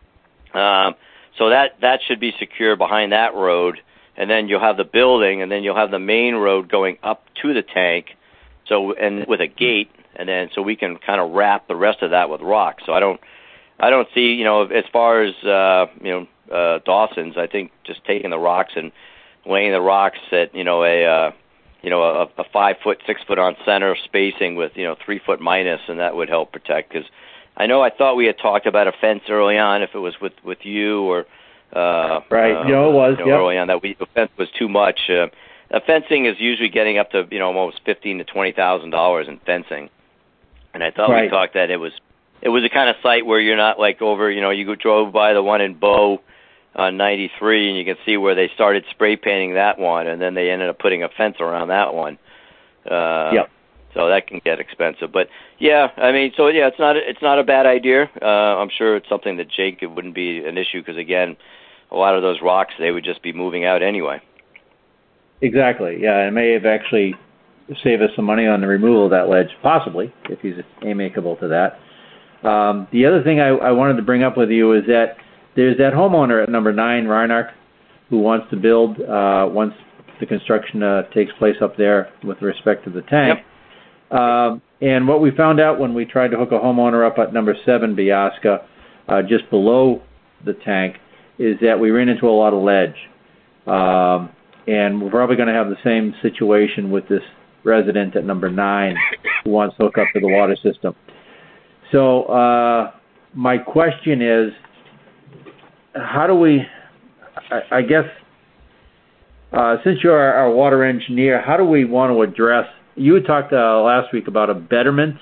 So that should be secure behind that road, and then you'll have the building, and then you'll have the main road going up to the tank. So and with a gate, and then so we can kind of wrap the rest of that with rocks. So I don't see, as far as Dawson's, I think just taking the rocks and laying the rocks at a 5-foot, 6-foot on center spacing with 3-foot minus, and that would help protect. Because I thought we had talked about a fence early on, if it was with you or right, it was early on that the fence was too much. Fencing is usually getting up to almost $15,000 to $20,000 in fencing, and I thought we talked that it was the kind of site where you're not like over, you drove by the one in Bow on 93, and you can see where they started spray painting that one, and then they ended up putting a fence around that one. So that can get expensive, but it's not a bad idea. I'm sure it's something that Jake, it wouldn't be an issue because again, a lot of those rocks they would just be moving out anyway. Exactly. Yeah, it may have actually saved us some money on the removal of that ledge, possibly if he's amicable to that. The other thing I wanted to bring up with you is that there's that homeowner at number 9, Reinark, who wants to build once the construction takes place up there with respect to the tank. And what we found out when we tried to hook a homeowner up at number 7, Biasca, just below the tank, is that we ran into a lot of ledge. And we're probably going to have the same situation with this resident at number 9 who wants to hook up to the water system. So my question is, how do we, I guess, since you're our water engineer, how do we want to address, you had talked last week about a betterment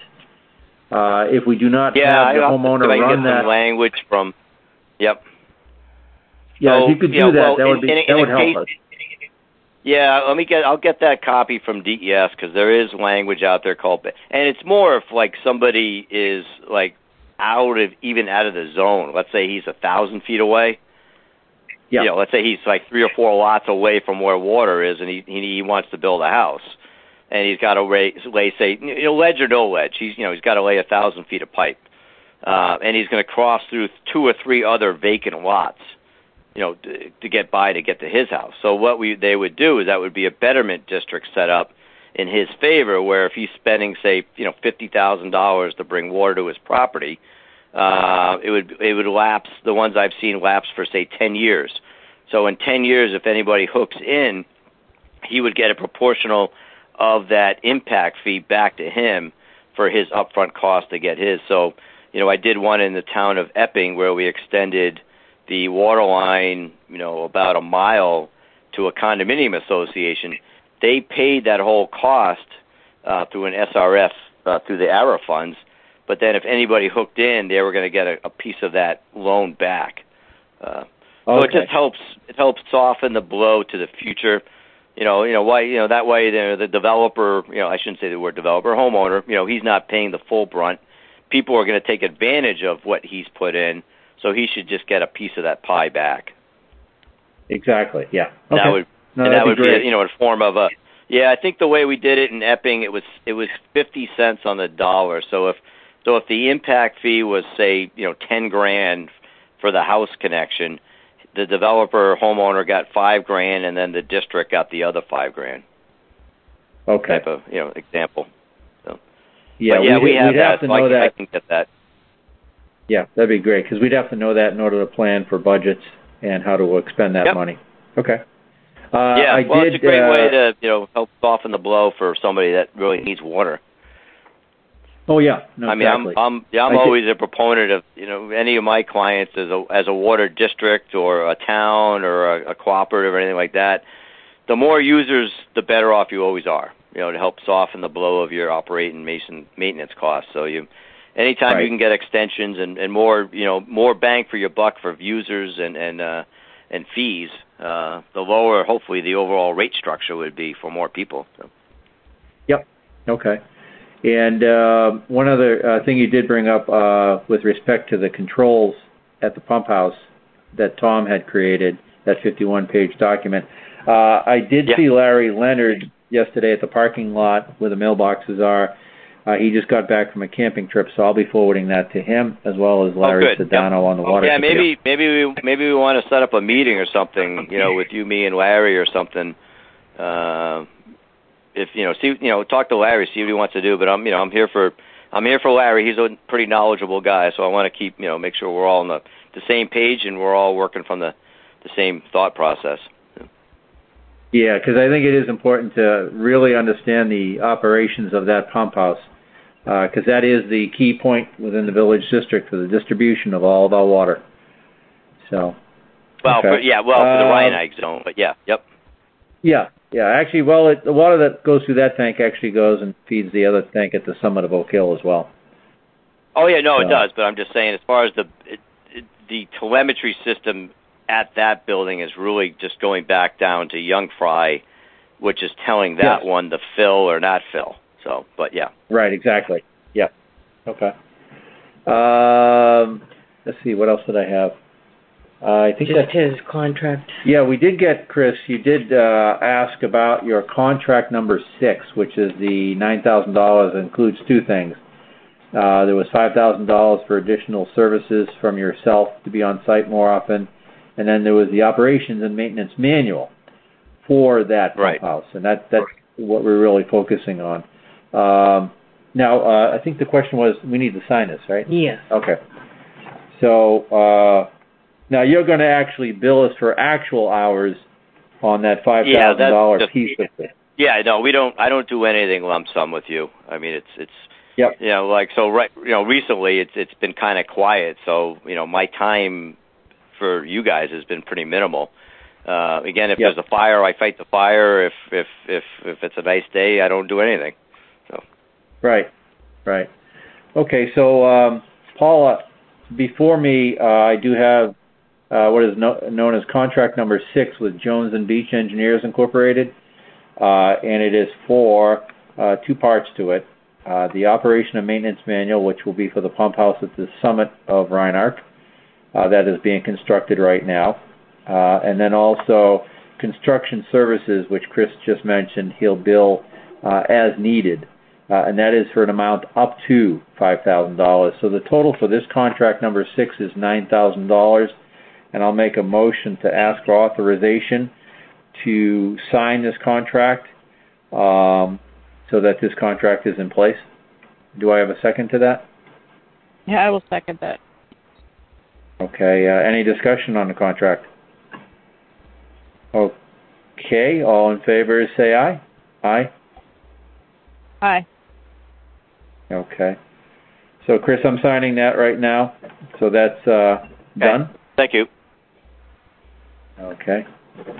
if we do not have the homeowner run that. Some language from, Yeah, so, if you could do that, that would help us. Yeah, I'll get that copy from DES because there is language out there called, and it's more if like somebody is like out of the zone. Let's say he's 1,000 feet away. Yeah. Let's say he's like 3 or 4 lots away from where water is, and he wants to build a house, and he's got to lay say ledge or no ledge. He's got to lay 1,000 feet of pipe, and he's going to cross through 2 or 3 other vacant lots. To get to his house. So what they would do is that would be a betterment district set up in his favor, where if he's spending, say, $50,000 to bring water to his property, it would lapse. The ones I've seen lapse for, say, 10 years. So in 10 years, if anybody hooks in, he would get a proportional of that impact fee back to him for his upfront cost to get his. So, I did one in the town of Epping where we extended the water line, about a mile to a condominium association. They paid that whole cost through an SRF, through the ARA funds. But then if anybody hooked in, they were going to get a piece of that loan back. So it just helps. It helps soften the blow to the future. That way the developer, I shouldn't say the word developer, homeowner, he's not paying the full brunt. People are going to take advantage of what he's put in. So he should just get a piece of that pie back. Exactly. Yeah. Okay. That would be a form of a. Yeah, I think the way we did it in Epping, it was 50 cents on the dollar. So if the impact fee was, say, $10,000 for the house connection, the developer homeowner got $5,000, and then the district got the other $5,000. Okay. Type of example. So. Yeah. We have that. To know that. I can get that. Yeah, that'd be great because we'd have to know that in order to plan for budgets and how to expend that money. Okay. It's a great way to help soften the blow for somebody that really needs water. Oh yeah, no, I mean, exactly. I'm always a proponent of any of my clients as a water district or a town or a cooperative or anything like that. The more users, the better off you always are. To help soften the blow of your operating maintenance costs. So anytime you can get extensions and more more bang for your buck for users and fees, the lower hopefully the overall rate structure would be for more people. So. Yep. Okay. And one other thing you did bring up with respect to the controls at the pump house that Tom had created, that 51-page document. I did see Larry Leonard yesterday at the parking lot where the mailboxes are. He just got back from a camping trip, so I'll be forwarding that to him as well as Larry Sedano on the water. Yeah, maybe we want to set up a meeting or something, with you, me, and Larry or something. If talk to Larry, see what he wants to do. But I'm here for Larry. He's a pretty knowledgeable guy, so I want to keep make sure we're all on the same page and we're all working from the same thought process. Yeah, because I think it is important to really understand the operations of that pump house, because that is the key point within the village district for the distribution of all of our water. So. Well, for the Ryanite zone, but yep. Yeah. Actually, the water that goes through that tank actually goes and feeds the other tank at the summit of Oak Hill as well. Oh yeah, no, it does. But I'm just saying, as far as the telemetry system at that building is really just going back down to Young Fry, which is telling that one to fill or not fill. So, but yeah. Right. Exactly. Yeah. Okay. Let's see. What else did I have? I think that's his contract. Yeah, we did get, Chris, you did ask about your contract number 6, which is the $9,000. It includes two things. There was $5,000 for additional services from yourself to be on site more often, and then there was the operations and maintenance manual for that pump house, and that's what we're really focusing on. Now, I think the question was, we need to sign this, right? Yeah. Okay. So, now you're going to actually bill us for actual hours on that $5,000 piece of it. Yeah, no, we don't. I don't do anything lump sum with you. I mean, it's. Yep. Recently it's been kind of quiet, so my time for you guys has been pretty minimal. Again, if there's a fire, I fight the fire. If it's a nice day, I don't do anything. So. Right. Okay, so Paula, before me, I do have what is known as contract number 6 with Jones and Beach Engineers Incorporated, and it is for 2 parts to it. The operation and maintenance manual, which will be for the pump house at the summit of Reinark, that is being constructed right now. And then also construction services, which Chris just mentioned, he'll bill as needed. And that is for an amount up to $5,000. So the total for this contract number 6 is $9,000. And I'll make a motion to ask for authorization to sign this contract so that this contract is in place. Do I have a second to that? Yeah, I will second that. Okay. Any discussion on the contract? Okay. All in favor say aye. Aye? Aye. Okay. So, Chris, I'm signing that right now. So that's done? Thank you. Okay.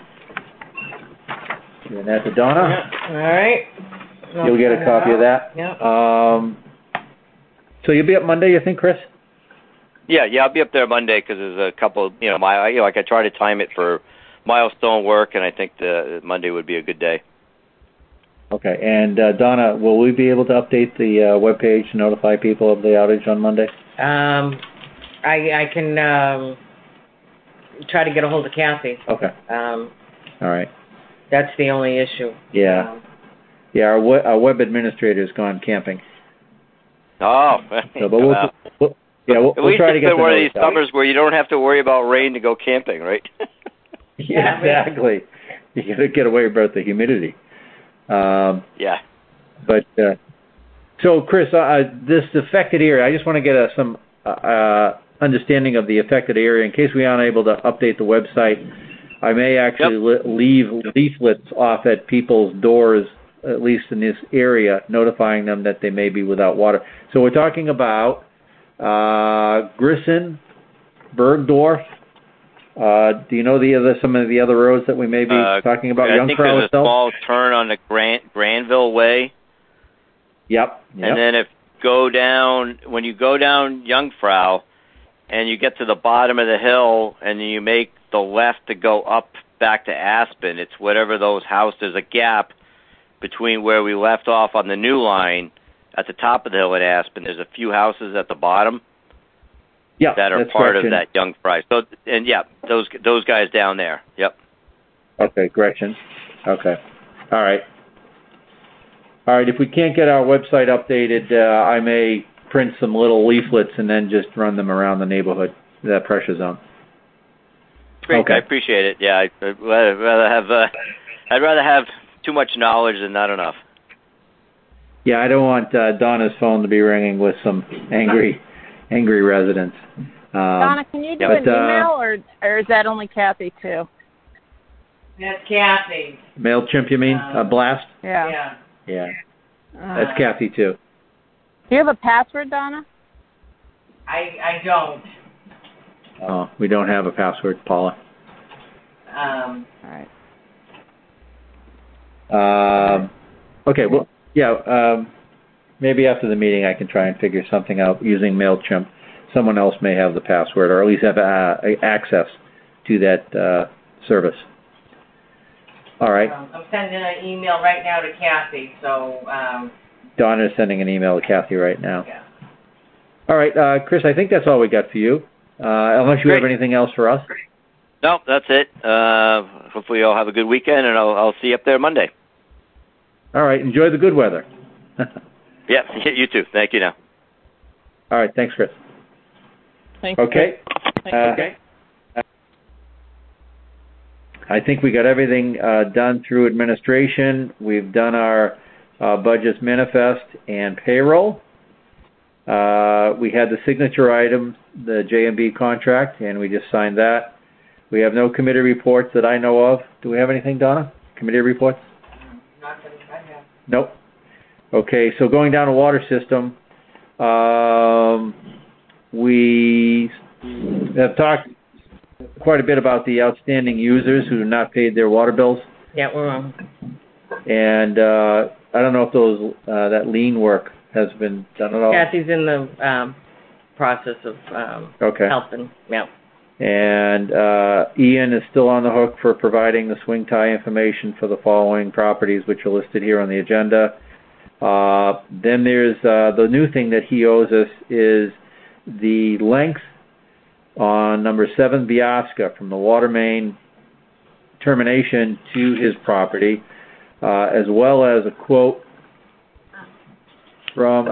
Giving that to Donna. Yeah. All right. You'll get a copy of that. Yeah. So you'll be up Monday, you think, Chris? Yeah, I'll be up there Monday because there's a couple. I try to time it for milestone work, and I think the Monday would be a good day. Okay. And Donna, will we be able to update the webpage to notify people of the outage on Monday? I can try to get a hold of Kathy. Okay. All right. That's the only issue. Yeah. Our web administrator has gone camping. Oh. So, but we'll try to get one of these summers where you don't have to worry about rain to go camping, right? Yeah, exactly. You got to get away about the humidity. Yeah. But so, Chris, this affected area, I just want to get some understanding of the affected area in case we aren't able to update the website. I may actually leave leaflets off at people's doors at least in this area, notifying them that they may be without water. So we're talking about Grisson, Bergdorf. Do you know some of the other roads that we may be talking about? I think there's a small turn on the Granville Way. Yep. And then when you go down Jungfrau, and you get to the bottom of the hill, and you make the left to go up back to Aspen, it's whatever those houses. There's a gap between where we left off on the new line at the top of the hill at Aspen. There's a few houses at the bottom. Yeah, that are part of that Jungfrau. So, and those guys down there. Yep. Okay, Gretchen. Okay. All right. If we can't get our website updated, I may print some little leaflets and then just run them around the neighborhood, that pressure zone. Great. Okay. I appreciate it. Yeah, I'd rather have too much knowledge than not enough. Yeah, I don't want Donna's phone to be ringing with some angry residents. Donna, can you do an email, or is that only Kathy too? That's Kathy. MailChimp, you mean? Blast? Yeah. That's Kathy too. Do you have a password, Donna? I don't. Oh, we don't have a password, Paula. All right. Okay. Well, yeah. Maybe after the meeting I can try and figure something out using MailChimp. Someone else may have the password, or at least have access to that service. All right. I'm sending an email right now to Kathy, so... Donna is sending an email to Kathy right now. Yeah. All right, Chris, I think that's all we got for you. Unless you have anything else for us. No, that's it. Hopefully you'll have a good weekend, and I'll see you up there Monday. All right. Enjoy the good weather. Yeah, you too. Thank you now. All right. Thanks, Chris. Thanks. Okay. Okay. I think we got everything done through administration. We've done our budgets manifest and payroll. We had the signature item, the J&B contract, and we just signed that. We have no committee reports that I know of. Do we have anything, Donna? Committee reports? Not that I have. Nope. Okay, so going down to water system, we have talked quite a bit about the outstanding users who have not paid their water bills. Yeah, we're on. And I don't know if those that lien work has been done at all. Kathy's in the process of helping. Yeah. And Ian is still on the hook for providing the swing tie information for the following properties, which are listed here on the agenda. Then there's the new thing that he owes us is the length on number 7 Biasca from the water main termination to his property, as well as a quote from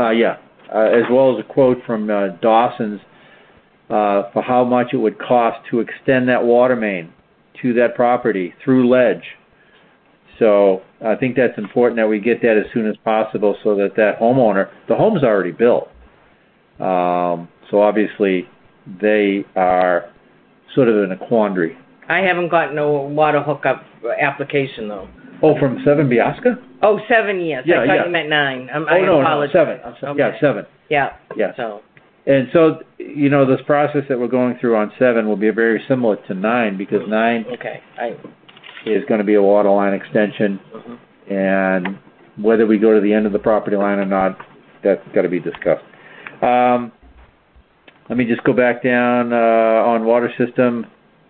Dawson's for how much it would cost to extend that water main to that property through ledge. So I think that's important that we get that as soon as possible so that homeowner, the home's already built. So obviously they are sort of in a quandary. I haven't got no water hookup application though. Oh, from 7 Biasca? Oh, 7 years. Yeah, I thought you meant 9. I apologize. 7. Okay. Yeah, 7. Yeah. Yeah. So. And so, this process that we're going through on 7 will be very similar to 9 because 9 is going to be a water line extension. Mm-hmm. And whether we go to the end of the property line or not, that's got to be discussed. Let me just go back down on water system.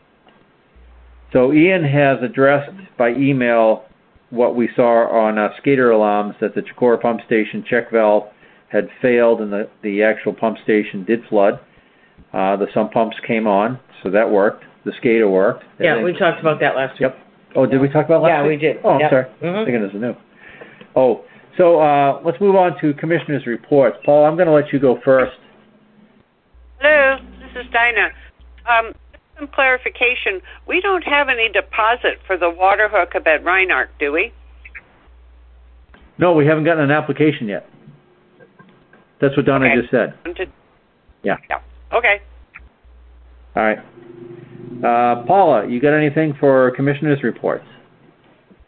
So Ian has addressed by email what we saw on SCADA alarms, that the Chicora pump station check valve had failed and the actual pump station did flood. The sump pumps came on, so that worked. The SCADA worked. Yeah, we talked about that last week. Yep. Oh, did we talk about last week? Yeah, we did. Oh, I'm yep. sorry. Mm-hmm. Thinking this is new. Oh, so let's move on to Commissioner's reports. Paul, I'm going to let you go first. Hello, this is Dinah. Some clarification. We don't have any deposit for the water hookup at Reinhardt, do we? No, we haven't gotten an application yet. That's what Donna just said. Yeah. Okay. All right. Paula, you got anything for Commissioner's reports?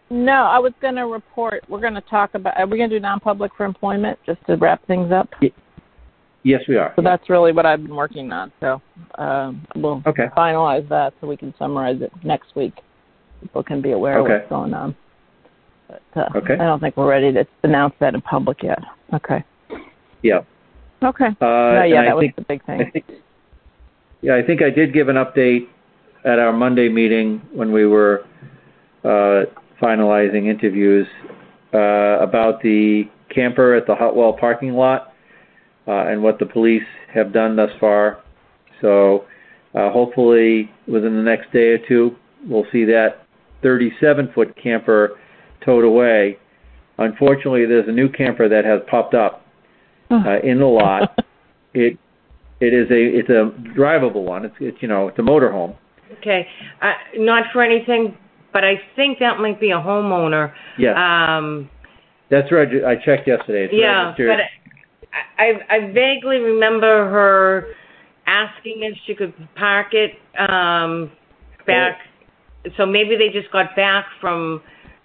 No, I was going to report. We're going to talk about. Are we going to do non-public for employment just to wrap things up? Yes, we are. So that's really what I've been working on. So we'll finalize that so we can summarize it next week. People can be aware of what's going on. But, I don't think we're ready to announce that in public yet. Okay. Yeah. Okay. That was the big thing. I think I did give an update at our Monday meeting when we were finalizing interviews about the camper at the Hotwell parking lot and what the police have done thus far. So hopefully within the next day or two, we'll see that 37-foot camper towed away. Unfortunately, there's a new camper that has popped up in the lot. It's a drivable one. It's a motorhome. Okay, not for anything, but I think that might be a homeowner. Yeah. That's right. I checked yesterday. It's registered. But I vaguely remember her asking if she could park it back. So maybe they just got back from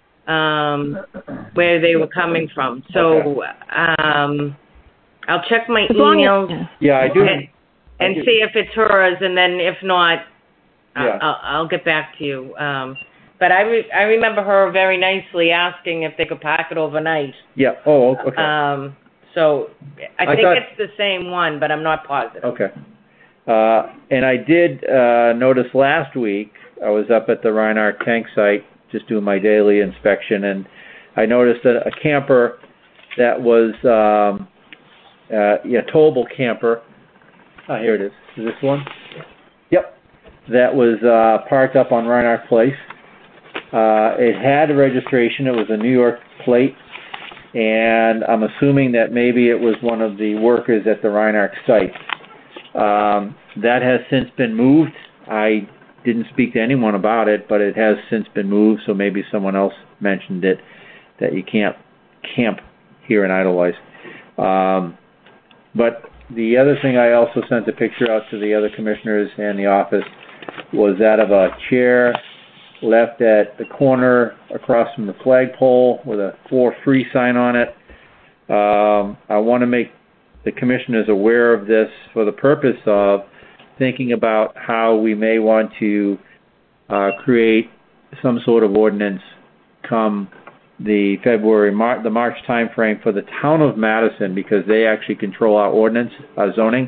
where they were coming from. So I'll check my emails. Yeah, I do. And see if it's hers, and then if not, I'll get back to you. But I remember her very nicely asking if they could park it overnight. Yeah. Oh, okay. So I think it's the same one, but I'm not positive. Okay. And I did notice last week, I was up at the Reinhardt tank site just doing my daily inspection, and I noticed that a camper that was towable camper. Here it is. Is this one? Yep. That was parked up on Reinhardt Place. It had a registration. It was a New York plate, and I'm assuming that maybe it was one of the workers at the Reinhardt site. That has since been moved. I didn't speak to anyone about it, but it has since been moved, so maybe someone else mentioned it, that you can't camp here in Idlewild. But the other thing I also sent a picture out to the other commissioners and the office was that of a chair left at the corner across from the flagpole with a "For Free" sign on it. I want to make the commissioners aware of this for the purpose of thinking about how we may want to create some sort of ordinance come the March time frame for the town of Madison, because they actually control our ordinance, our zoning.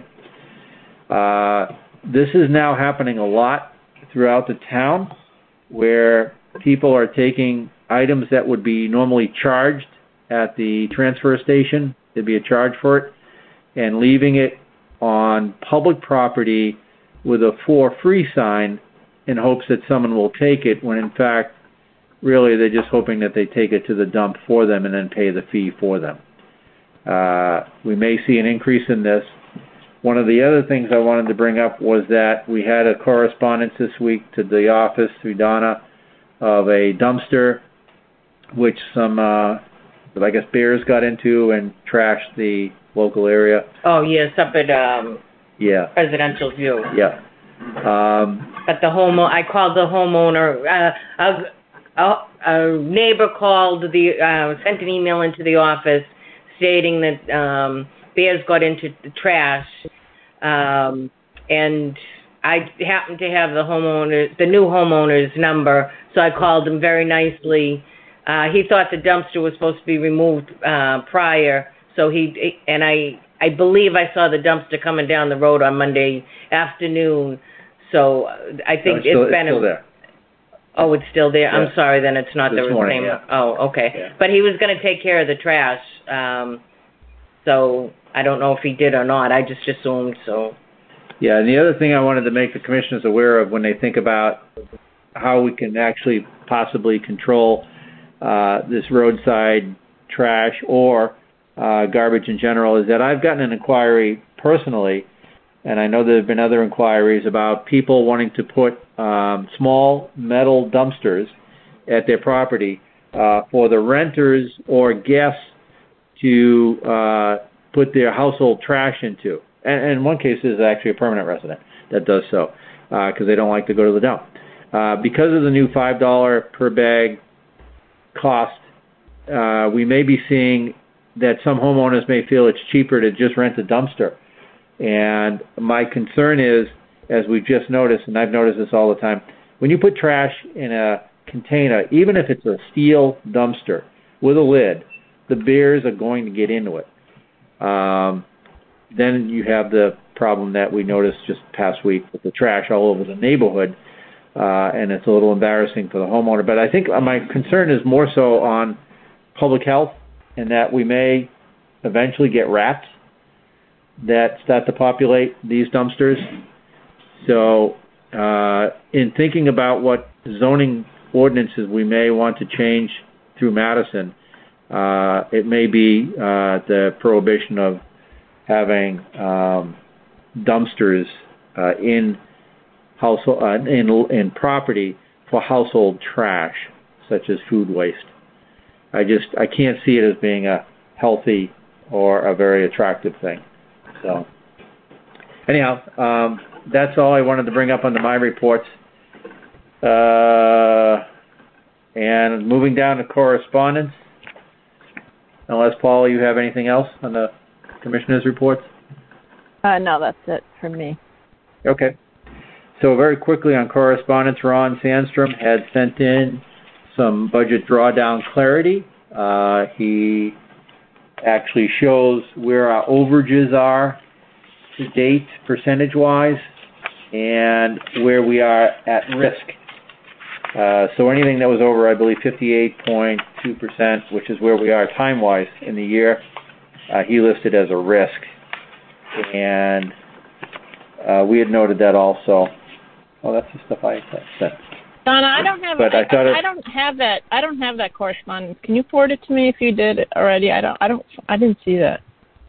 This is now happening a lot throughout the town, where people are taking items that would be normally charged at the transfer station, there'd be a charge for it, and leaving it on public property with a "For Free" sign in hopes that someone will take it, when in fact, really they're just hoping that they take it to the dump for them and then pay the fee for them. We may see an increase in this. One of the other things I wanted to bring up was that we had a correspondence this week to the office through Donna of a dumpster which some, bears got into and trashed the local area. Oh, yes, up at Presidential View. Yeah. But I called the homeowner. A neighbor called sent an email into the office stating that bears got into the trash, and I happened to have the new homeowner's number, so I called him very nicely. He thought the dumpster was supposed to be removed prior, so I believe I saw the dumpster coming down the road on Monday afternoon. So I think it's still there. Oh, it's still there. Yeah. I'm sorry, then it's not the same. Yeah. Oh, okay. Yeah. But he was going to take care of the trash, so I don't know if he did or not. I just assumed so. Yeah, and the other thing I wanted to make the commissioners aware of when they think about how we can actually possibly control this roadside trash or garbage in general is that I've gotten an inquiry personally, and I know there have been other inquiries about people wanting to put small metal dumpsters at their property for the renters or guests to put their household trash into. And in one case, there's actually a permanent resident that does so because they don't like to go to the dump. Because of the new $5 per bag cost, we may be seeing that some homeowners may feel it's cheaper to just rent a dumpster. And my concern is, as we've just noticed, and I've noticed this all the time, when you put trash in a container, even if it's a steel dumpster with a lid, the bears are going to get into it. Then you have the problem that we noticed just past week with the trash all over the neighborhood, and it's a little embarrassing for the homeowner. But I think my concern is more so on public health, and that we may eventually get rats that start to populate these dumpsters. So in thinking about what zoning ordinances we may want to change through Madison, it may be the prohibition of having dumpsters in household in property for household trash, such as food waste. I can't see it as being a healthy or a very attractive thing. So anyhow, that's all I wanted to bring up under my reports. And moving down to correspondence, unless, Paula, you have anything else on the commissioner's reports? No, that's it from me. Okay. So very quickly on correspondence, Ron Sandstrom had sent in some budget drawdown clarity. He actually shows where our overages are to date percentage-wise and where we are at risk. So anything that was over, I believe, 58.2%, which is where we are time-wise in the year, he listed as a risk. And we had noted that also. Oh, that's the stuff I sent. Donna, I don't have. I don't have that. I don't have that correspondence. Can you forward it to me if you did it already? I didn't see that.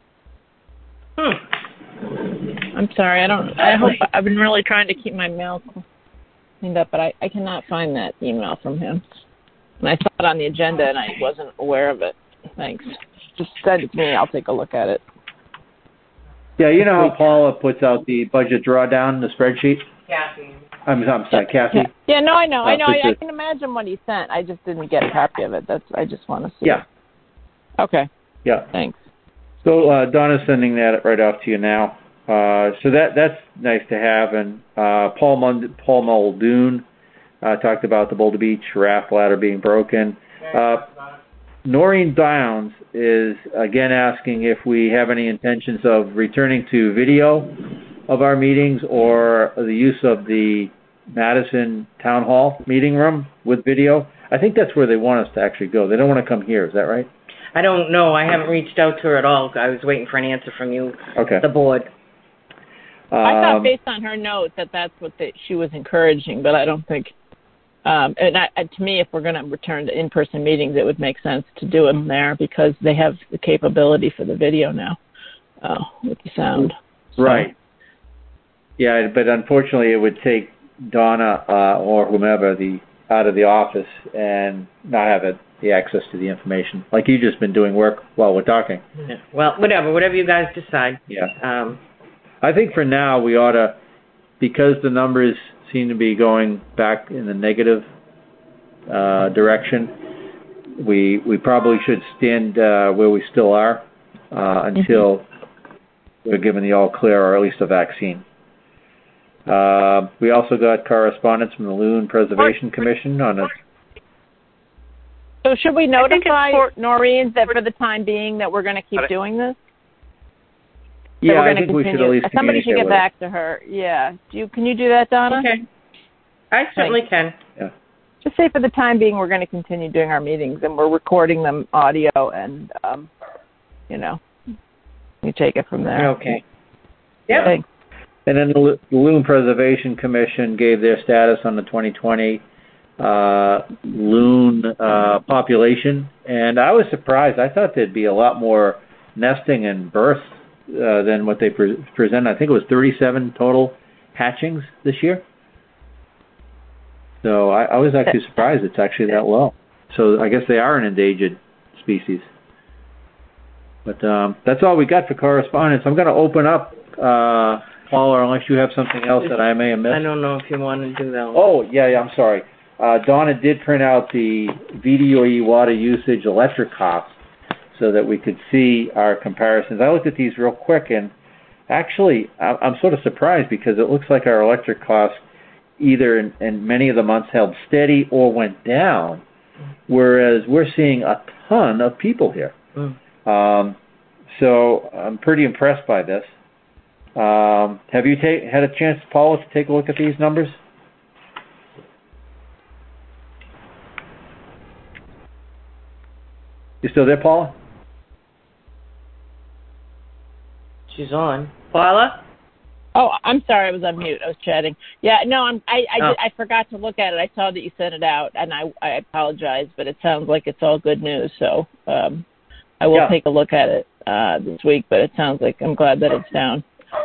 I'm sorry. I hope. I've been really trying to keep my mail cleaned up, but I cannot find that email from him. And I saw it on the agenda, and I wasn't aware of it. Thanks. Just send it to me. I'll take a look at it. Yeah, you know how Paula puts out the budget drawdown, the spreadsheet? Kathy. I'm sorry, Kathy. Yeah, no, I know. I can imagine what he sent. I just didn't get a copy of it. I just want to see. Yeah. Okay. Yeah. Thanks. So Donna's sending that right off to you now. So that's nice to have. And Paul Muldoon talked about the Boulder Beach raft ladder being broken. Noreen Downs is again asking if we have any intentions of returning to video of our meetings or the use of the Madison Town Hall meeting room with video. I think that's where they want us to actually go. They don't want to come here. Is that right? I don't know. I haven't reached out to her at all. I was waiting for an answer from you, the board. I thought based on her note that's what she was encouraging, but I don't think. To me, if we're going to return to in-person meetings, it would make sense to do them there because they have the capability for the video now with the sound. So. Right. Yeah, but unfortunately, it would take Donna or whomever out of the office and not have the access to the information. Like you've just been doing work while we're talking. Yeah. Well, whatever you guys decide. Yeah. I think for now we ought to, because the numbers seem to be going back in the negative direction, we probably should stand where we still are until we're given the all clear or at least a vaccine. We also got correspondence from the Loon Preservation Commission on it. So should we notify Noreen that for the time being that we're going to keep doing this? Yeah, I think we should at least somebody should get back to her. Yeah. Can you do that, Donna? Okay. I certainly can. Yeah. Just say for the time being we're going to continue doing our meetings and we're recording them audio and, you take it from there. Okay. Yeah. Thanks. And then the Loon Preservation Commission gave their status on the 2020 loon population, and I was surprised. I thought there'd be a lot more nesting and births than what they present. I think it was 37 total hatchings this year. So I was actually surprised it's actually that low. So I guess they are an endangered species. But that's all we got for correspondence. I'm going to open up, Paula, unless you have something else that I may have missed. I don't know if you want to do that one. Oh, yeah, I'm sorry. Donna did print out the VDOE water usage electric costs so that we could see our comparisons. I looked at these real quick, and actually, I'm sort of surprised because it looks like our electric costs either in many of the months held steady or went down, whereas we're seeing a ton of people here. So I'm pretty impressed by this. Have you had a chance, Paula, to take a look at these numbers? You still there, Paula? She's on. Paula? Oh, I'm sorry, I was on mute. I was chatting. Yeah, no, I forgot to look at it. I saw that you sent it out, and I apologize, but it sounds like it's all good news. So I will take a look at it this week. But it sounds like I'm glad that it's down.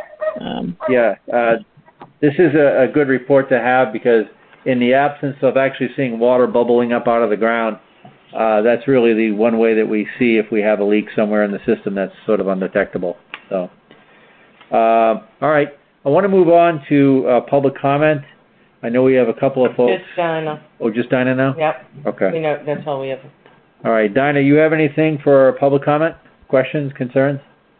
This is a good report to have because in the absence of actually seeing water bubbling up out of the ground, that's really the one way that we see if we have a leak somewhere in the system that's sort of undetectable. So, all right. I want to move on to public comment. I know we have a couple of folks. Just Dinah. Oh, just Dinah now? Yep. Okay. We know, that's all we have. All right. Dinah, you have anything for public comment? Questions, concerns?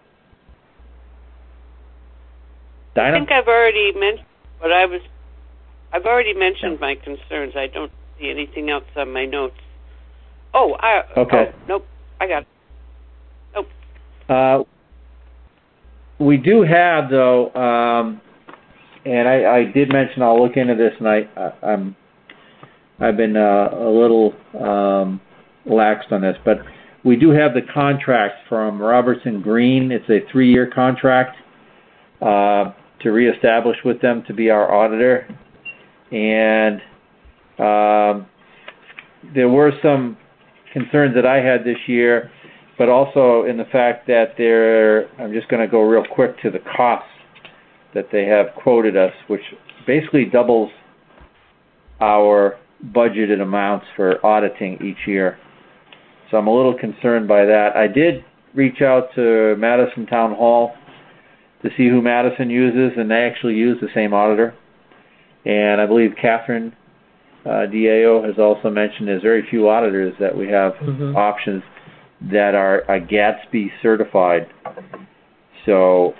Dinah? I think I've already mentioned I've already mentioned my concerns. I don't see anything else on my notes. Okay. Nope. I got it. Nope. We do have, though, and I did mention I'll look into this, and I've been a little laxed on this, but we do have the contract from Robertson Green. It's a 3-year contract to reestablish with them to be our auditor, and there were some concerns that I had this year, but also in the fact that I'm just going to go real quick to the costs that they have quoted us, which basically doubles our budgeted amounts for auditing each year. So I'm a little concerned by that. I did reach out to Madison Town Hall to see who Madison uses, and they actually use the same auditor. And I believe Catherine Diao has also mentioned there's very few auditors that we have options that are Gatsby certified. So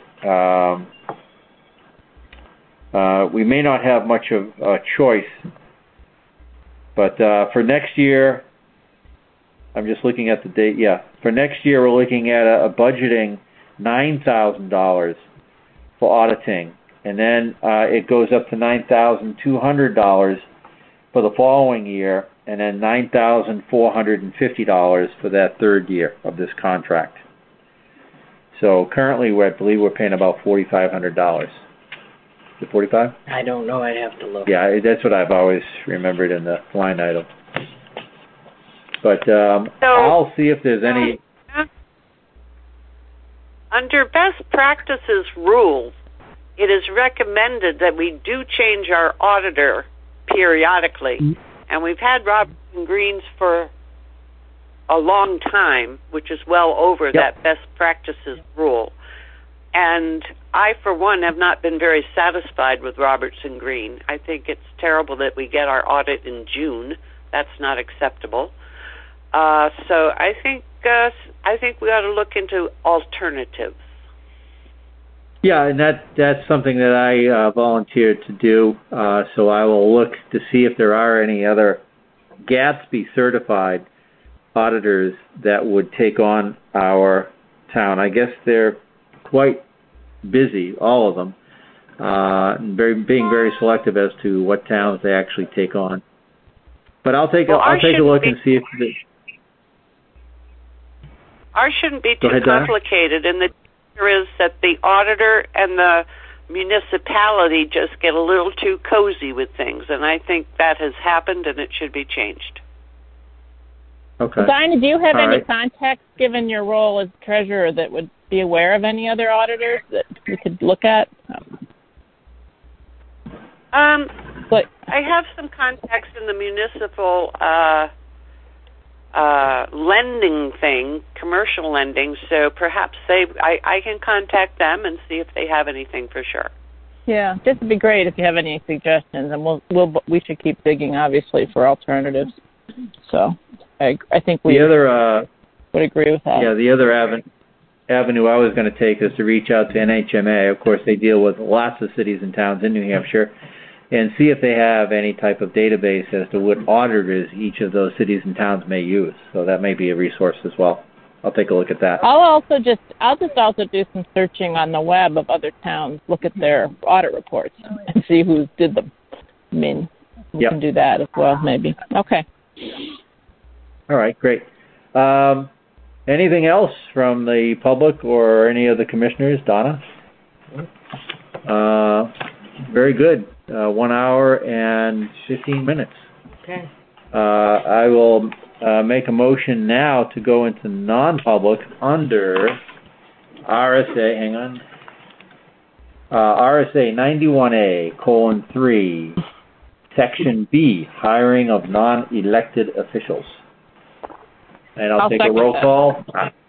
we may not have much of a choice. But for next year, I'm just looking at the date. Yeah, for next year we're looking at a budgeting $9,000 for auditing, and then it goes up to $9,200 for the following year, and then $9,450 for that third year of this contract. So currently, I believe we're paying about $4,500. Is it 45? I don't know. I'd have to look. Yeah, that's what I've always remembered in the line item. But I'll see if there's any. Under best practices rules, it is recommended that we do change our auditor periodically. And we've had Robertson Greens for a long time, which is well over that best practices rule. And I, for one, have not been very satisfied with Robertson Green. I think it's terrible that we get our audit in June. That's not acceptable. So I think we ought to look into alternatives. Yeah, and that's something that I volunteered to do. So I will look to see if there are any other Gatsby certified auditors that would take on our town. I guess they're quite busy, all of them, being very selective as to what towns they actually take on. But I'll take a look and see if ours shouldn't be too complicated, and the danger is that the auditor and the municipality just get a little too cozy with things, and I think that has happened, and it should be changed. Okay. Dinah, do you have any contacts, given your role as treasurer, that would be aware of any other auditors that we could look at? I have some contacts in the municipal lending thing, commercial lending, so perhaps I can contact them and see if they have anything for sure. Yeah, this would be great if you have any suggestions, and we should keep digging, obviously, for alternatives. So I think we would agree with that. Yeah, the other avenue I was going to take is to reach out to NHMA. Of course, they deal with lots of cities and towns in New Hampshire, and see if they have any type of database as to what auditors each of those cities and towns may use. So that may be a resource as well. I'll take a look at that. I'll just also do some searching on the web of other towns, look at their audit reports, and see who did them. I mean, we can do that as well, maybe. Okay. All right, great. Anything else from the public or any of the commissioners? Donna? Very good. 1 hour and 15 minutes. Okay. I will make a motion now to go into non-public under RSA, hang on, RSA 91A:3, Section B, hiring of non-elected officials. And I'll take a roll call.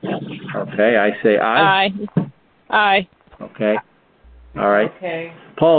Okay, I say aye. Aye. Okay. All right. Okay. Paul,